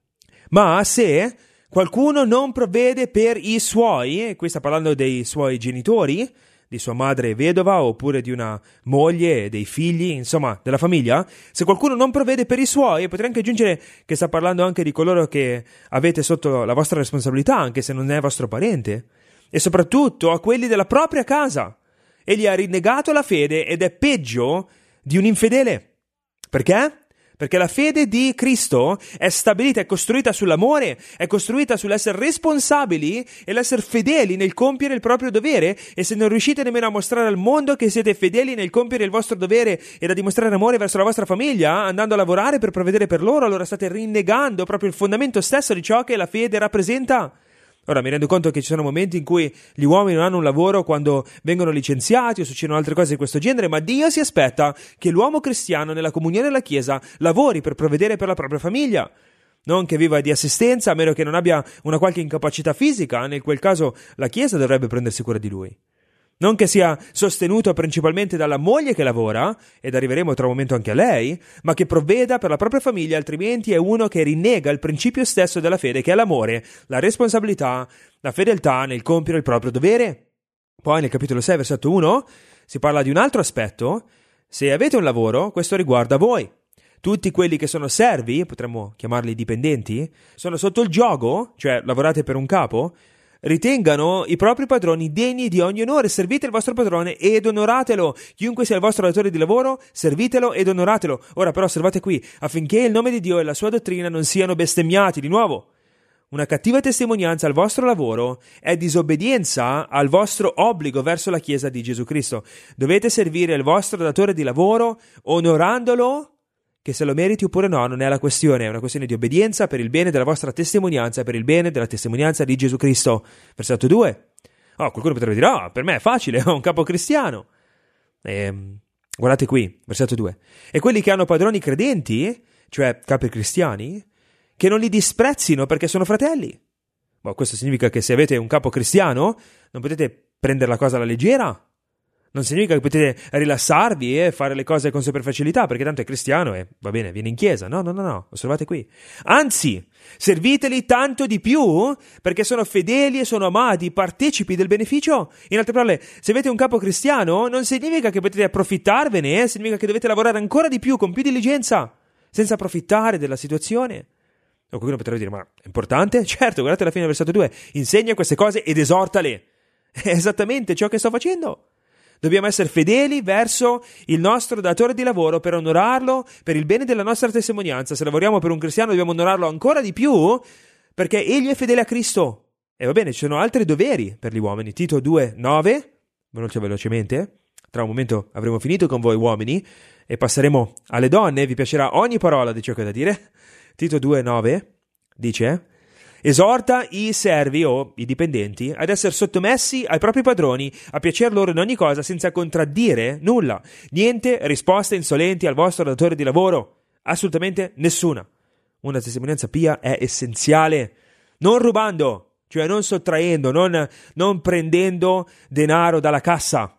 Speaker 2: Ma se qualcuno non provvede per i suoi, e qui sta parlando dei suoi genitori, di sua madre vedova oppure di una moglie, dei figli, insomma della famiglia, se qualcuno non provvede per i suoi, e potrei anche aggiungere che sta parlando anche di coloro che avete sotto la vostra responsabilità, anche se non è vostro parente, e soprattutto a quelli della propria casa, egli ha rinnegato la fede ed è peggio di un infedele. Perché? Perché la fede di Cristo è stabilita, è costruita sull'amore, è costruita sull'essere responsabili e l'essere fedeli nel compiere il proprio dovere, e se non riuscite nemmeno a mostrare al mondo che siete fedeli nel compiere il vostro dovere ed a dimostrare amore verso la vostra famiglia, andando a lavorare per provvedere per loro, allora state rinnegando proprio il fondamento stesso di ciò che la fede rappresenta. Ora, mi rendo conto che ci sono momenti in cui gli uomini non hanno un lavoro quando vengono licenziati o succedono altre cose di questo genere, ma Dio si aspetta che l'uomo cristiano nella comunione della Chiesa lavori per provvedere per la propria famiglia. Non che viva di assistenza, a meno che non abbia una qualche incapacità fisica, nel quel caso la Chiesa dovrebbe prendersi cura di lui. Non che sia sostenuto principalmente dalla moglie che lavora, ed arriveremo tra un momento anche a lei, ma che provveda per la propria famiglia, altrimenti è uno che rinnega il principio stesso della fede, che è l'amore, la responsabilità, la fedeltà nel compiere il proprio dovere. Poi nel capitolo 6, versetto 1, si parla di un altro aspetto. Se avete un lavoro, questo riguarda voi. Tutti quelli che sono servi, potremmo chiamarli dipendenti, sono sotto il giogo, cioè lavorate per un capo, ritengano i propri padroni degni di ogni onore, servite il vostro padrone ed onoratelo. Chiunque sia il vostro datore di lavoro, servitelo ed onoratelo. Ora però osservate qui, affinché il nome di Dio e la sua dottrina non siano bestemmiati. Di nuovo, una cattiva testimonianza al vostro lavoro è disobbedienza al vostro obbligo verso la Chiesa di Gesù Cristo. Dovete servire il vostro datore di lavoro onorandolo, che se lo meriti oppure no non è la questione, è una questione di obbedienza per il bene della vostra testimonianza, per il bene della testimonianza di Gesù Cristo. Versetto 2. Qualcuno potrebbe dire, per me è facile, ho un capo cristiano. Guardate qui, versetto 2. E quelli che hanno padroni credenti, cioè capi cristiani, che non li disprezzino perché sono fratelli. Questo significa che se avete un capo cristiano non potete prendere la cosa alla leggera. Non significa che potete rilassarvi e fare le cose con super facilità, perché tanto è cristiano e va bene, viene in chiesa. No, osservate qui. Anzi, serviteli tanto di più perché sono fedeli e sono amati, partecipi del beneficio. In altre parole, se avete un capo cristiano non significa che potete approfittarvene, significa che dovete lavorare ancora di più, con più diligenza, senza approfittare della situazione. O qualcuno potrebbe dire, ma è importante? Certo, guardate la fine del versetto 2. Insegna queste cose ed esortale. È esattamente ciò che sto facendo. Dobbiamo essere fedeli verso il nostro datore di lavoro per onorarlo, per il bene della nostra testimonianza. Se lavoriamo per un cristiano dobbiamo onorarlo ancora di più perché egli è fedele a Cristo. E va bene, ci sono altri doveri per gli uomini. Tito 2,9, ve lo leggo velocemente. Tra un momento avremo finito con voi uomini e passeremo alle donne. Vi piacerà ogni parola di ciò che ho da dire. Tito 2,9 dice: esorta i servi o i dipendenti ad essere sottomessi ai propri padroni, a piacer loro in ogni cosa, senza contraddire nulla. Niente risposte insolenti al vostro datore di lavoro. Assolutamente nessuna. Una testimonianza pia è essenziale. Non rubando, cioè non sottraendo, non prendendo denaro dalla cassa,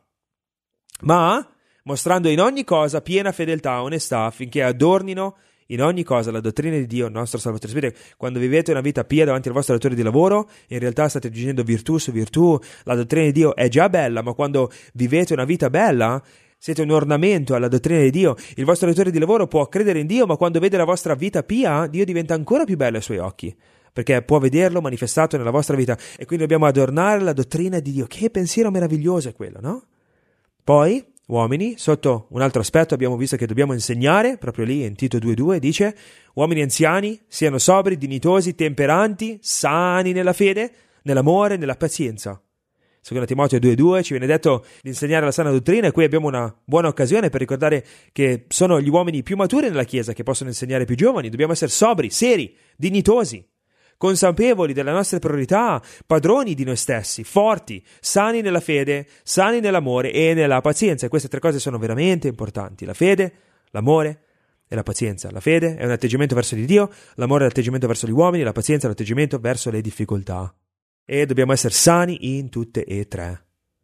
Speaker 2: ma mostrando in ogni cosa piena fedeltà e onestà, affinché adornino in ogni cosa la dottrina di Dio, il nostro Salvatore. Sapete, quando vivete una vita pia davanti al vostro datore di lavoro, in realtà state aggiungendo virtù su virtù. La dottrina di Dio è già bella, ma quando vivete una vita bella, siete un ornamento alla dottrina di Dio. Il vostro datore di lavoro può credere in Dio, ma quando vede la vostra vita pia, Dio diventa ancora più bello ai suoi occhi, perché può vederlo manifestato nella vostra vita. E quindi dobbiamo adornare la dottrina di Dio. Che pensiero meraviglioso è quello, no? Poi, uomini, sotto un altro aspetto abbiamo visto che dobbiamo insegnare, proprio lì in Tito 2,2 dice: uomini anziani siano sobri, dignitosi, temperanti, sani nella fede, nell'amore, nella pazienza. Secondo Timoteo 2,2 ci viene detto di insegnare la sana dottrina, e qui abbiamo una buona occasione per ricordare che sono gli uomini più maturi nella Chiesa che possono insegnare ai più giovani. Dobbiamo essere sobri, seri, dignitosi, consapevoli delle nostre priorità, padroni di noi stessi, forti, sani nella fede, sani nell'amore e nella pazienza. E queste tre cose sono veramente importanti: la fede, l'amore e la pazienza. La fede è un atteggiamento verso di Dio, l'amore è l'atteggiamento verso gli uomini, la pazienza è l'atteggiamento verso le difficoltà. E dobbiamo essere sani in tutte e tre.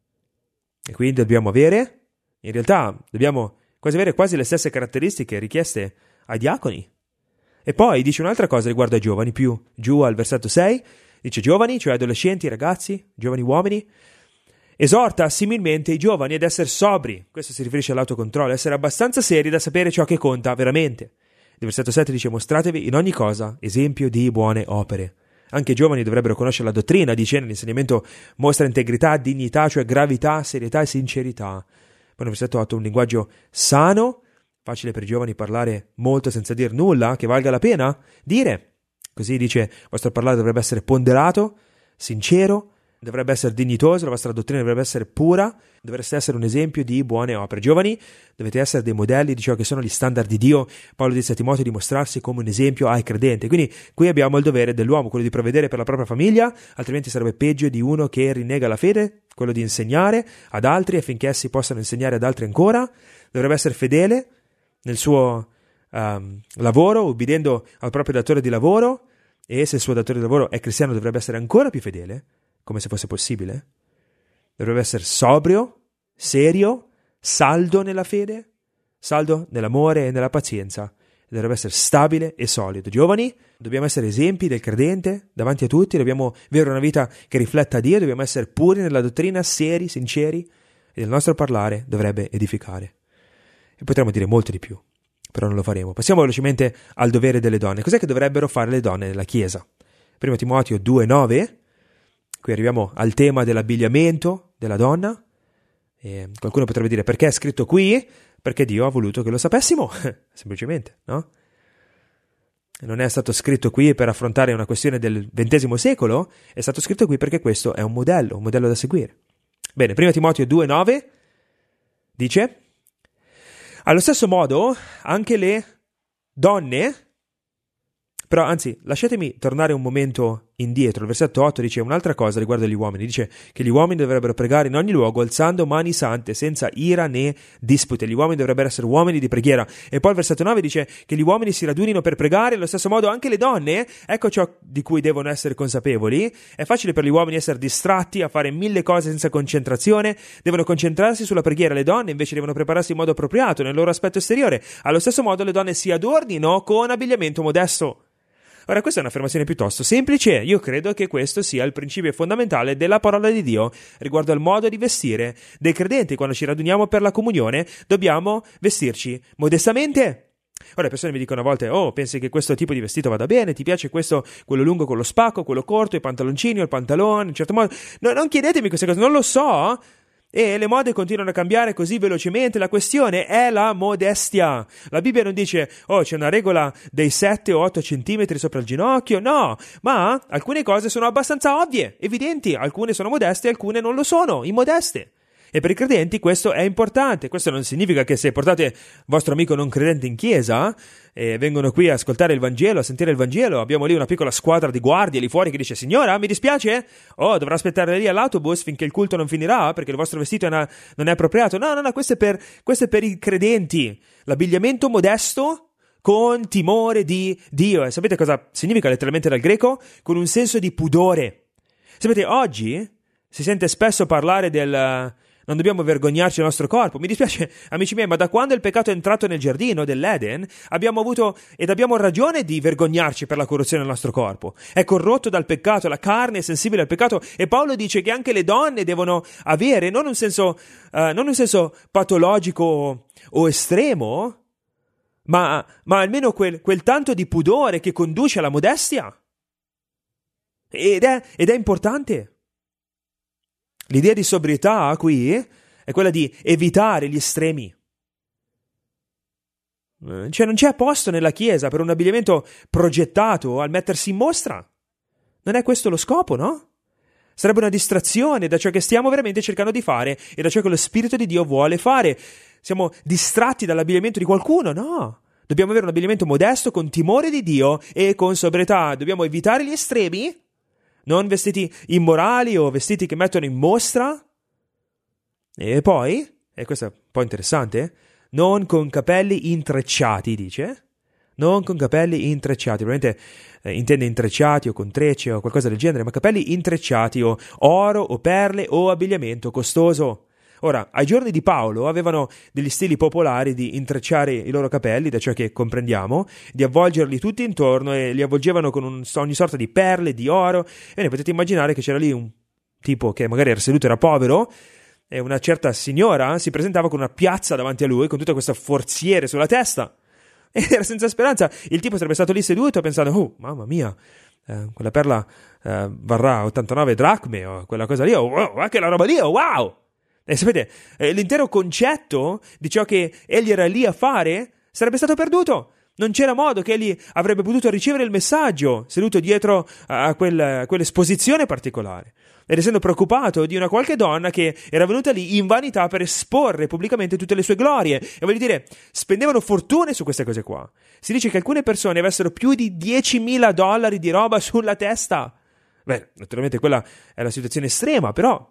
Speaker 2: E quindi dobbiamo avere, in realtà, dobbiamo avere quasi le stesse caratteristiche richieste ai diaconi. E poi dice un'altra cosa riguardo ai giovani, più giù al versetto 6, dice: giovani, cioè adolescenti, ragazzi, giovani uomini, esorta similmente i giovani ad essere sobri. Questo si riferisce all'autocontrollo, essere abbastanza seri da sapere ciò che conta veramente. Il versetto 7 dice: mostratevi in ogni cosa esempio di buone opere. Anche i giovani dovrebbero conoscere la dottrina, dice: l'insegnamento mostra integrità, dignità, cioè gravità, serietà e sincerità. Poi nel versetto 8 un linguaggio sano, facile per i giovani parlare molto senza dire nulla, che valga la pena dire. Così dice: il vostro parlare dovrebbe essere ponderato, sincero, dovrebbe essere dignitoso, la vostra dottrina dovrebbe essere pura, dovreste essere un esempio di buone opere. Giovani, dovete essere dei modelli di ciò che sono gli standard di Dio. Paolo dice a Timoteo di mostrarsi come un esempio ai credenti. Quindi qui abbiamo il dovere dell'uomo, quello di provvedere per la propria famiglia, altrimenti sarebbe peggio di uno che rinnega la fede, quello di insegnare ad altri affinché essi possano insegnare ad altri ancora. Dovrebbe essere fedele nel suo lavoro, ubbidendo al proprio datore di lavoro, e se il suo datore di lavoro è cristiano dovrebbe essere ancora più fedele, come se fosse possibile. Dovrebbe essere sobrio, serio, saldo nella fede, saldo nell'amore e nella pazienza. Dovrebbe essere stabile e solido. Giovani, dobbiamo essere esempi del credente davanti a tutti, dobbiamo vivere una vita che rifletta Dio, dobbiamo essere puri nella dottrina, seri, sinceri, e il nostro parlare dovrebbe edificare. E potremmo dire molto di più, però non lo faremo. Passiamo velocemente al dovere delle donne. Cos'è che dovrebbero fare le donne nella Chiesa? 1 Timoteo 2,9. Qui arriviamo al tema dell'abbigliamento della donna. E qualcuno potrebbe dire: perché è scritto qui? Perché Dio ha voluto che lo sapessimo, semplicemente, no? Non è stato scritto qui per affrontare una questione del XX secolo, è stato scritto qui perché questo è un modello da seguire. Bene, 1 Timoteo 2,9 dice: allo stesso modo anche le donne. Però, anzi, lasciatemi tornare un momento indietro. Il versetto 8 dice un'altra cosa riguardo agli uomini. Dice che gli uomini dovrebbero pregare in ogni luogo alzando mani sante, senza ira né dispute. Gli uomini dovrebbero essere uomini di preghiera. E poi il versetto 9 dice che gli uomini si radunino per pregare, allo stesso modo anche le donne. Ecco ciò di cui devono essere consapevoli. È facile per gli uomini essere distratti, a fare 1000 cose senza concentrazione. Devono concentrarsi sulla preghiera. Le donne invece devono prepararsi in modo appropriato nel loro aspetto esteriore. Allo stesso modo le donne si adornino con abbigliamento modesto. Ora, questa è un'affermazione piuttosto semplice. Io credo che questo sia il principio fondamentale della parola di Dio riguardo al modo di vestire dei credenti. Quando ci raduniamo per la comunione, dobbiamo vestirci modestamente. Ora, le persone mi dicono a volte: oh, pensi che questo tipo di vestito vada bene? Ti piace questo, quello lungo con lo spacco, quello corto, i pantaloncini o il pantalone, in un certo modo? No, non chiedetemi queste cose, non lo so. E le mode continuano a cambiare così velocemente. La questione è la modestia. La Bibbia non dice: oh, c'è una regola dei 7 o 8 centimetri sopra il ginocchio. No, ma alcune cose sono abbastanza ovvie, evidenti. Alcune sono modeste, alcune non lo sono, immodeste. E per i credenti questo è importante. Questo non significa che se portate vostro amico non credente in chiesa e vengono qui a ascoltare il Vangelo, a sentire il Vangelo, abbiamo lì una piccola squadra di guardie lì fuori che dice: signora, mi dispiace? Oh, dovrà aspettare lì all'autobus finché il culto non finirà perché il vostro vestito non è appropriato. No, questo è per i credenti. L'abbigliamento modesto con timore di Dio. E sapete cosa significa letteralmente dal greco? Con un senso di pudore. Sapete, oggi si sente spesso parlare del non dobbiamo vergognarci del nostro corpo. Mi dispiace, amici miei, ma da quando il peccato è entrato nel giardino dell'Eden abbiamo avuto ed abbiamo ragione di vergognarci per la corruzione del nostro corpo. È corrotto dal peccato, la carne è sensibile al peccato, e Paolo dice che anche le donne devono avere non un senso patologico o estremo, ma almeno quel tanto di pudore che conduce alla modestia. Ed è importante. L'idea di sobrietà qui è quella di evitare gli estremi. Cioè non c'è posto nella Chiesa per un abbigliamento progettato al mettersi in mostra. Non è questo lo scopo, no? Sarebbe una distrazione da ciò che stiamo veramente cercando di fare e da ciò che lo Spirito di Dio vuole fare. Siamo distratti dall'abbigliamento di qualcuno, no? Dobbiamo avere un abbigliamento modesto con timore di Dio e con sobrietà. Dobbiamo evitare gli estremi, non vestiti immorali o vestiti che mettono in mostra. E poi, e questo è un po' interessante, non con capelli intrecciati, dice. Non con capelli intrecciati, probabilmente intende intrecciati o con trecce o qualcosa del genere, ma capelli intrecciati o oro o perle o abbigliamento costoso. Ora, ai giorni di Paolo avevano degli stili popolari di intrecciare i loro capelli, da ciò che comprendiamo, di avvolgerli tutti intorno e li avvolgevano con ogni sorta di perle, di oro. Bene, potete immaginare che c'era lì un tipo che magari era seduto, era povero, e una certa signora si presentava con una piazza davanti a lui, con tutta questa forziere sulla testa, e era senza speranza. Il tipo sarebbe stato lì seduto pensando, oh, mamma mia, quella perla varrà 89 dracme, o quella cosa lì, oh, anche la roba lì, oh, wow! E sapete, l'intero concetto di ciò che egli era lì a fare sarebbe stato perduto. Non c'era modo che egli avrebbe potuto ricevere il messaggio seduto dietro a quell'esposizione particolare. Ed essendo preoccupato di una qualche donna che era venuta lì in vanità per esporre pubblicamente tutte le sue glorie. E voglio dire, spendevano fortune su queste cose qua. Si dice che alcune persone avessero più di $10.000 di roba sulla testa. Beh, naturalmente quella è la situazione estrema, però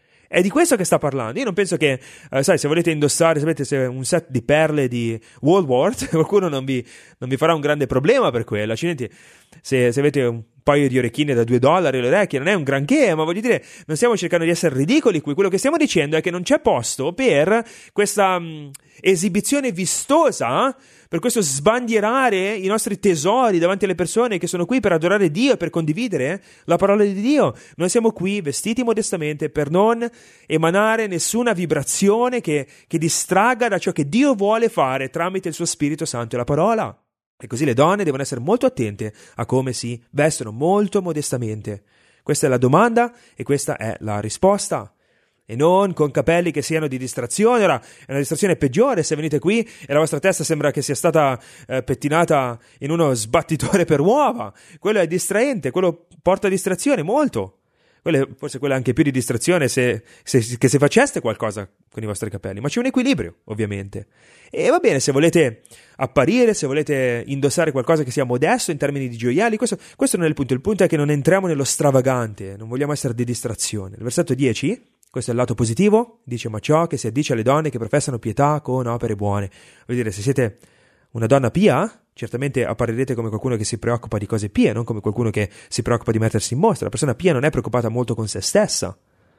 Speaker 2: è di questo che sta parlando. Io non penso che, sai, se volete indossare, sapete, se un set di perle di Woolworth, qualcuno non vi farà un grande problema per quello. Accidenti, se avete un paio di orecchine da $2 le orecchie, non è un granché, ma voglio dire, non stiamo cercando di essere ridicoli qui. Quello che stiamo dicendo è che non c'è posto per questa esibizione vistosa, per questo sbandierare i nostri tesori davanti alle persone che sono qui per adorare Dio e per condividere la parola di Dio. Noi siamo qui vestiti modestamente per non emanare nessuna vibrazione che distragga da ciò che Dio vuole fare tramite il suo Spirito Santo e la parola. E così le donne devono essere molto attente a come si vestono, molto modestamente. Questa è la domanda e questa è la risposta. E non con capelli che siano di distrazione. Ora, è una distrazione peggiore se venite qui e la vostra testa sembra che sia stata pettinata in uno sbattitore per uova. Quello è distraente, quello porta a distrazione molto. Forse quella è anche più di distrazione che se faceste qualcosa con i vostri capelli, ma c'è un equilibrio, ovviamente. E va bene se volete apparire, se volete indossare qualcosa che sia modesto in termini di gioielli, questo non è il punto è che non entriamo nello stravagante, non vogliamo essere di distrazione. Il versetto 10, questo è il lato positivo, dice: ma ciò che si addice alle donne che professano pietà con opere buone. Vuol dire, se siete una donna pia, certamente apparirete come qualcuno che si preoccupa di cose pie, non come qualcuno che si preoccupa di mettersi in mostra. La persona pia non è preoccupata molto con se stessa,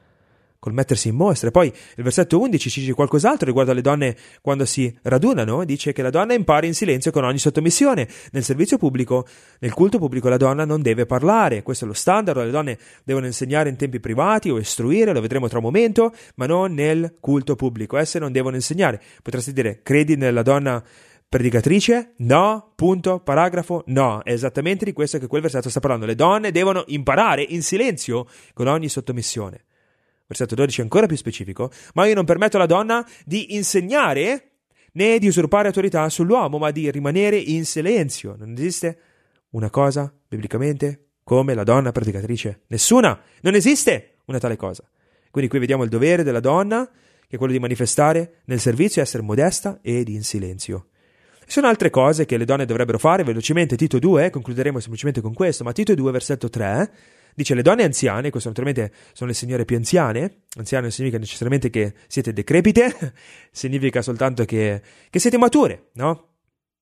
Speaker 2: col mettersi in mostra. E poi il versetto 11 ci dice qualcos'altro riguardo alle donne quando si radunano. Dice che la donna impari in silenzio con ogni sottomissione. Nel servizio pubblico, nel culto pubblico, la donna non deve parlare. Questo è lo standard. Le donne devono insegnare in tempi privati o istruire, lo vedremo tra un momento, ma non nel culto pubblico. Esse non devono insegnare. Potresti dire: credi nella donna predicatrice? No, punto, paragrafo, no. È esattamente di questo che quel versetto sta parlando. Le donne devono imparare in silenzio con ogni sottomissione. Versetto 12 è ancora più specifico: ma io non permetto alla donna di insegnare né di usurpare autorità sull'uomo, ma di rimanere in silenzio. Non esiste una cosa, biblicamente, come la donna predicatrice. Nessuna! Non esiste una tale cosa. Quindi qui vediamo il dovere della donna, che è quello di manifestare nel servizio, essere modesta ed in silenzio. Ci sono altre cose che le donne dovrebbero fare velocemente. Tito 2, concluderemo semplicemente con questo, ma Tito 2, versetto 3, dice: le donne anziane, questo naturalmente sono le signore più anziane. Anziane non significa necessariamente che siete decrepite, significa soltanto che siete mature, no?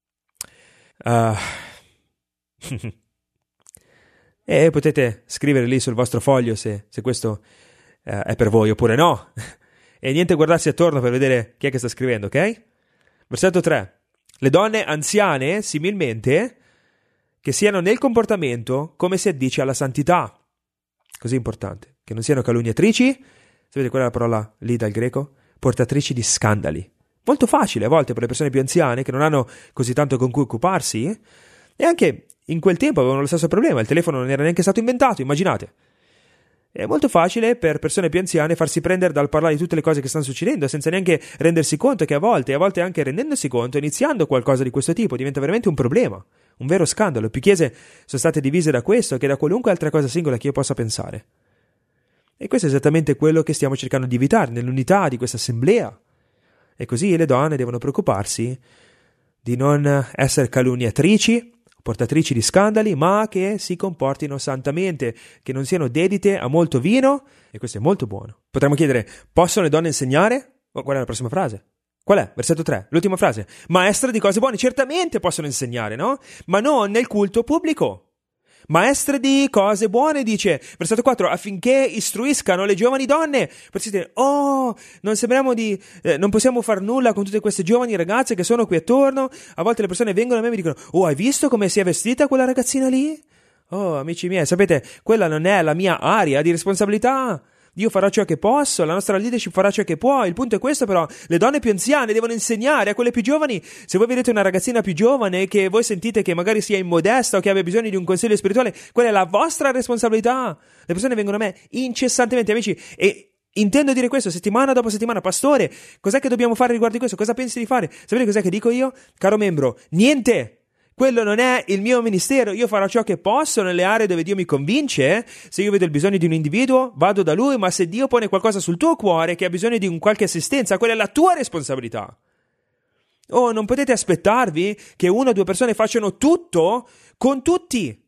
Speaker 2: E potete scrivere lì sul vostro foglio se questo è per voi oppure no. E niente guardarsi attorno per vedere chi è che sta scrivendo, ok? Versetto 3. Le donne anziane, similmente, che siano nel comportamento come si addice alla santità. Così importante. Che non siano calunniatrici, sapete qual è la parola lì dal greco? Portatrici di scandali. Molto facile a volte per le persone più anziane che non hanno così tanto con cui occuparsi. E anche in quel tempo avevano lo stesso problema. Il telefono non era neanche stato inventato, immaginate. È molto facile per persone più anziane farsi prendere dal parlare di tutte le cose che stanno succedendo senza neanche rendersi conto che a volte anche rendendosi conto, iniziando qualcosa di questo tipo, diventa veramente un problema, un vero scandalo. Più chiese sono state divise da questo che da qualunque altra cosa singola che io possa pensare. E questo è esattamente quello che stiamo cercando di evitare nell'unità di questa assemblea. E così le donne devono preoccuparsi di non essere calunniatrici, portatrici di scandali, ma che si comportino santamente, che non siano dedite a molto vino, e questo è molto buono. Potremmo chiedere, possono le donne insegnare? Qual è la prossima frase? Qual è? Versetto 3, l'ultima frase. Maestre di cose buone, certamente possono insegnare, no? Ma non nel culto pubblico. Maestre di cose buone, dice, versetto 4, affinché istruiscano le giovani donne. Potreste dire, non possiamo far nulla con tutte queste giovani ragazze che sono qui attorno. A volte le persone vengono a me e mi dicono, hai visto come si è vestita quella ragazzina lì? Oh, amici miei, sapete, quella non è la mia area di responsabilità. Io farò ciò che posso, la nostra leadership farà ciò che può. Il punto è questo, però, le donne più anziane devono insegnare a quelle più giovani. Se voi vedete una ragazzina più giovane che voi sentite che magari sia immodesta o che abbia bisogno di un consiglio spirituale, quella è la vostra responsabilità. Le persone vengono a me incessantemente, amici, e intendo dire questo settimana dopo settimana. Pastore, cos'è che dobbiamo fare riguardo di questo? Cosa pensi di fare? Sapete cos'è che dico io? Caro membro, niente! Quello non è il mio ministero, io farò ciò che posso nelle aree dove Dio mi convince. Se io vedo il bisogno di un individuo, vado da lui, ma se Dio pone qualcosa sul tuo cuore che ha bisogno di qualche assistenza, quella è la tua responsabilità. Non potete aspettarvi che una o due persone facciano tutto con tutti.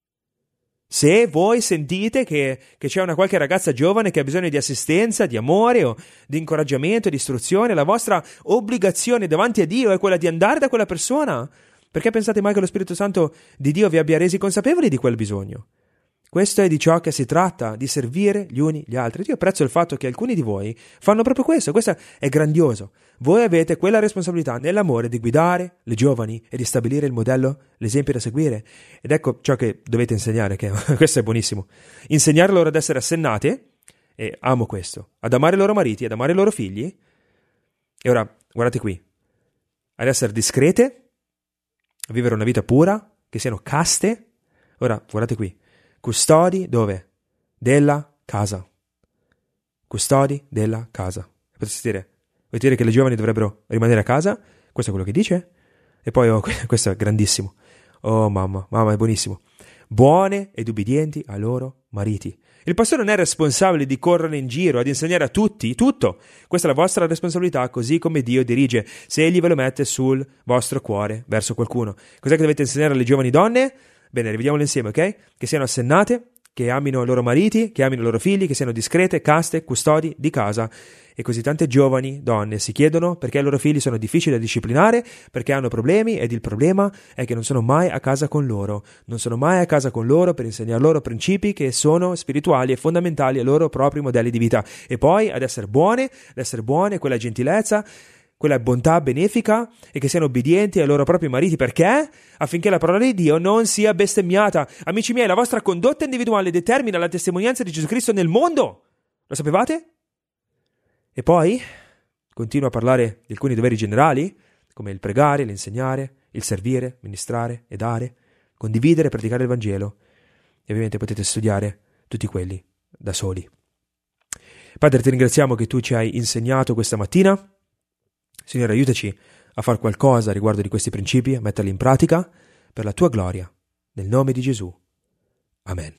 Speaker 2: Se voi sentite che c'è una qualche ragazza giovane che ha bisogno di assistenza, di amore o di incoraggiamento, di istruzione, la vostra obbligazione davanti a Dio è quella di andare da quella persona. Perché pensate mai che lo Spirito Santo di Dio vi abbia resi consapevoli di quel bisogno? Questo è di ciò che si tratta, di servire gli uni gli altri. Io apprezzo il fatto che alcuni di voi fanno proprio questo è grandioso. Voi avete quella responsabilità nell'amore di guidare le giovani e di stabilire il modello, l'esempio da seguire. Ed ecco ciò che dovete insegnare, che questo è buonissimo. Insegnare loro ad essere assennate, e amo questo, ad amare i loro mariti, ad amare i loro figli. E ora, guardate qui, ad essere discrete, a vivere una vita pura, che siano caste. Ora, guardate qui, custodi dove? Della casa. Custodi della casa. Volete dire che le giovani dovrebbero rimanere a casa? Questo è quello che dice? E poi, questo è grandissimo. Oh mamma, è buonissimo. Buone ed ubbidienti ai loro mariti. Il pastore non è responsabile di correre in giro ad insegnare a tutti tutto. Questa è la vostra responsabilità, così come Dio dirige, se Egli ve lo mette sul vostro cuore verso qualcuno. Cos'è che dovete insegnare alle giovani donne? Bene, rivediamolo insieme, ok? Che siano assennate, che amino i loro mariti, che amino i loro figli, che siano discrete, caste, custodi di casa. E così tante giovani donne si chiedono perché i loro figli sono difficili da disciplinare, perché hanno problemi, ed il problema è che non sono mai a casa con loro. Non sono mai a casa con loro per insegnare loro principi che sono spirituali e fondamentali ai loro propri modelli di vita. E poi ad essere buone, quella gentilezza, quella bontà benefica, e che siano obbedienti ai loro propri mariti. Perché? Affinché la parola di Dio non sia bestemmiata. Amici miei, la vostra condotta individuale determina la testimonianza di Gesù Cristo nel mondo. Lo sapevate? E poi continua a parlare di alcuni doveri generali, come il pregare, l'insegnare, il servire, ministrare e dare, condividere e predicare il Vangelo. E ovviamente potete studiare tutti quelli da soli. Padre, ti ringraziamo che tu ci hai insegnato questa mattina. Signore, aiutaci a fare qualcosa riguardo di questi principi, a metterli in pratica per la tua gloria. Nel nome di Gesù. Amen.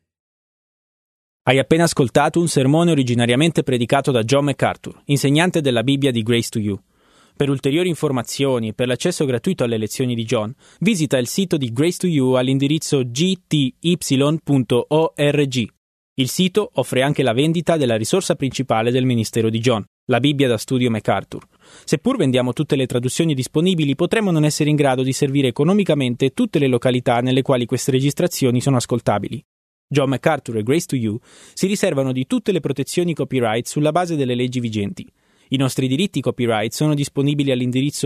Speaker 1: Hai appena ascoltato un sermone originariamente predicato da John MacArthur, insegnante della Bibbia di Grace to You. Per ulteriori informazioni e per l'accesso gratuito alle lezioni di John, visita il sito di Grace to You all'indirizzo gty.org. Il sito offre anche la vendita della risorsa principale del ministero di John, la Bibbia da studio MacArthur. Seppur vendiamo tutte le traduzioni disponibili, potremmo non essere in grado di servire economicamente tutte le località nelle quali queste registrazioni sono ascoltabili. John MacArthur e Grace to You si riservano di tutte le protezioni copyright sulla base delle leggi vigenti. I nostri diritti copyright sono disponibili all'indirizzo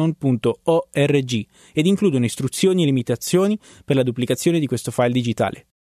Speaker 1: gty.org ed includono istruzioni e limitazioni per la duplicazione di questo file digitale.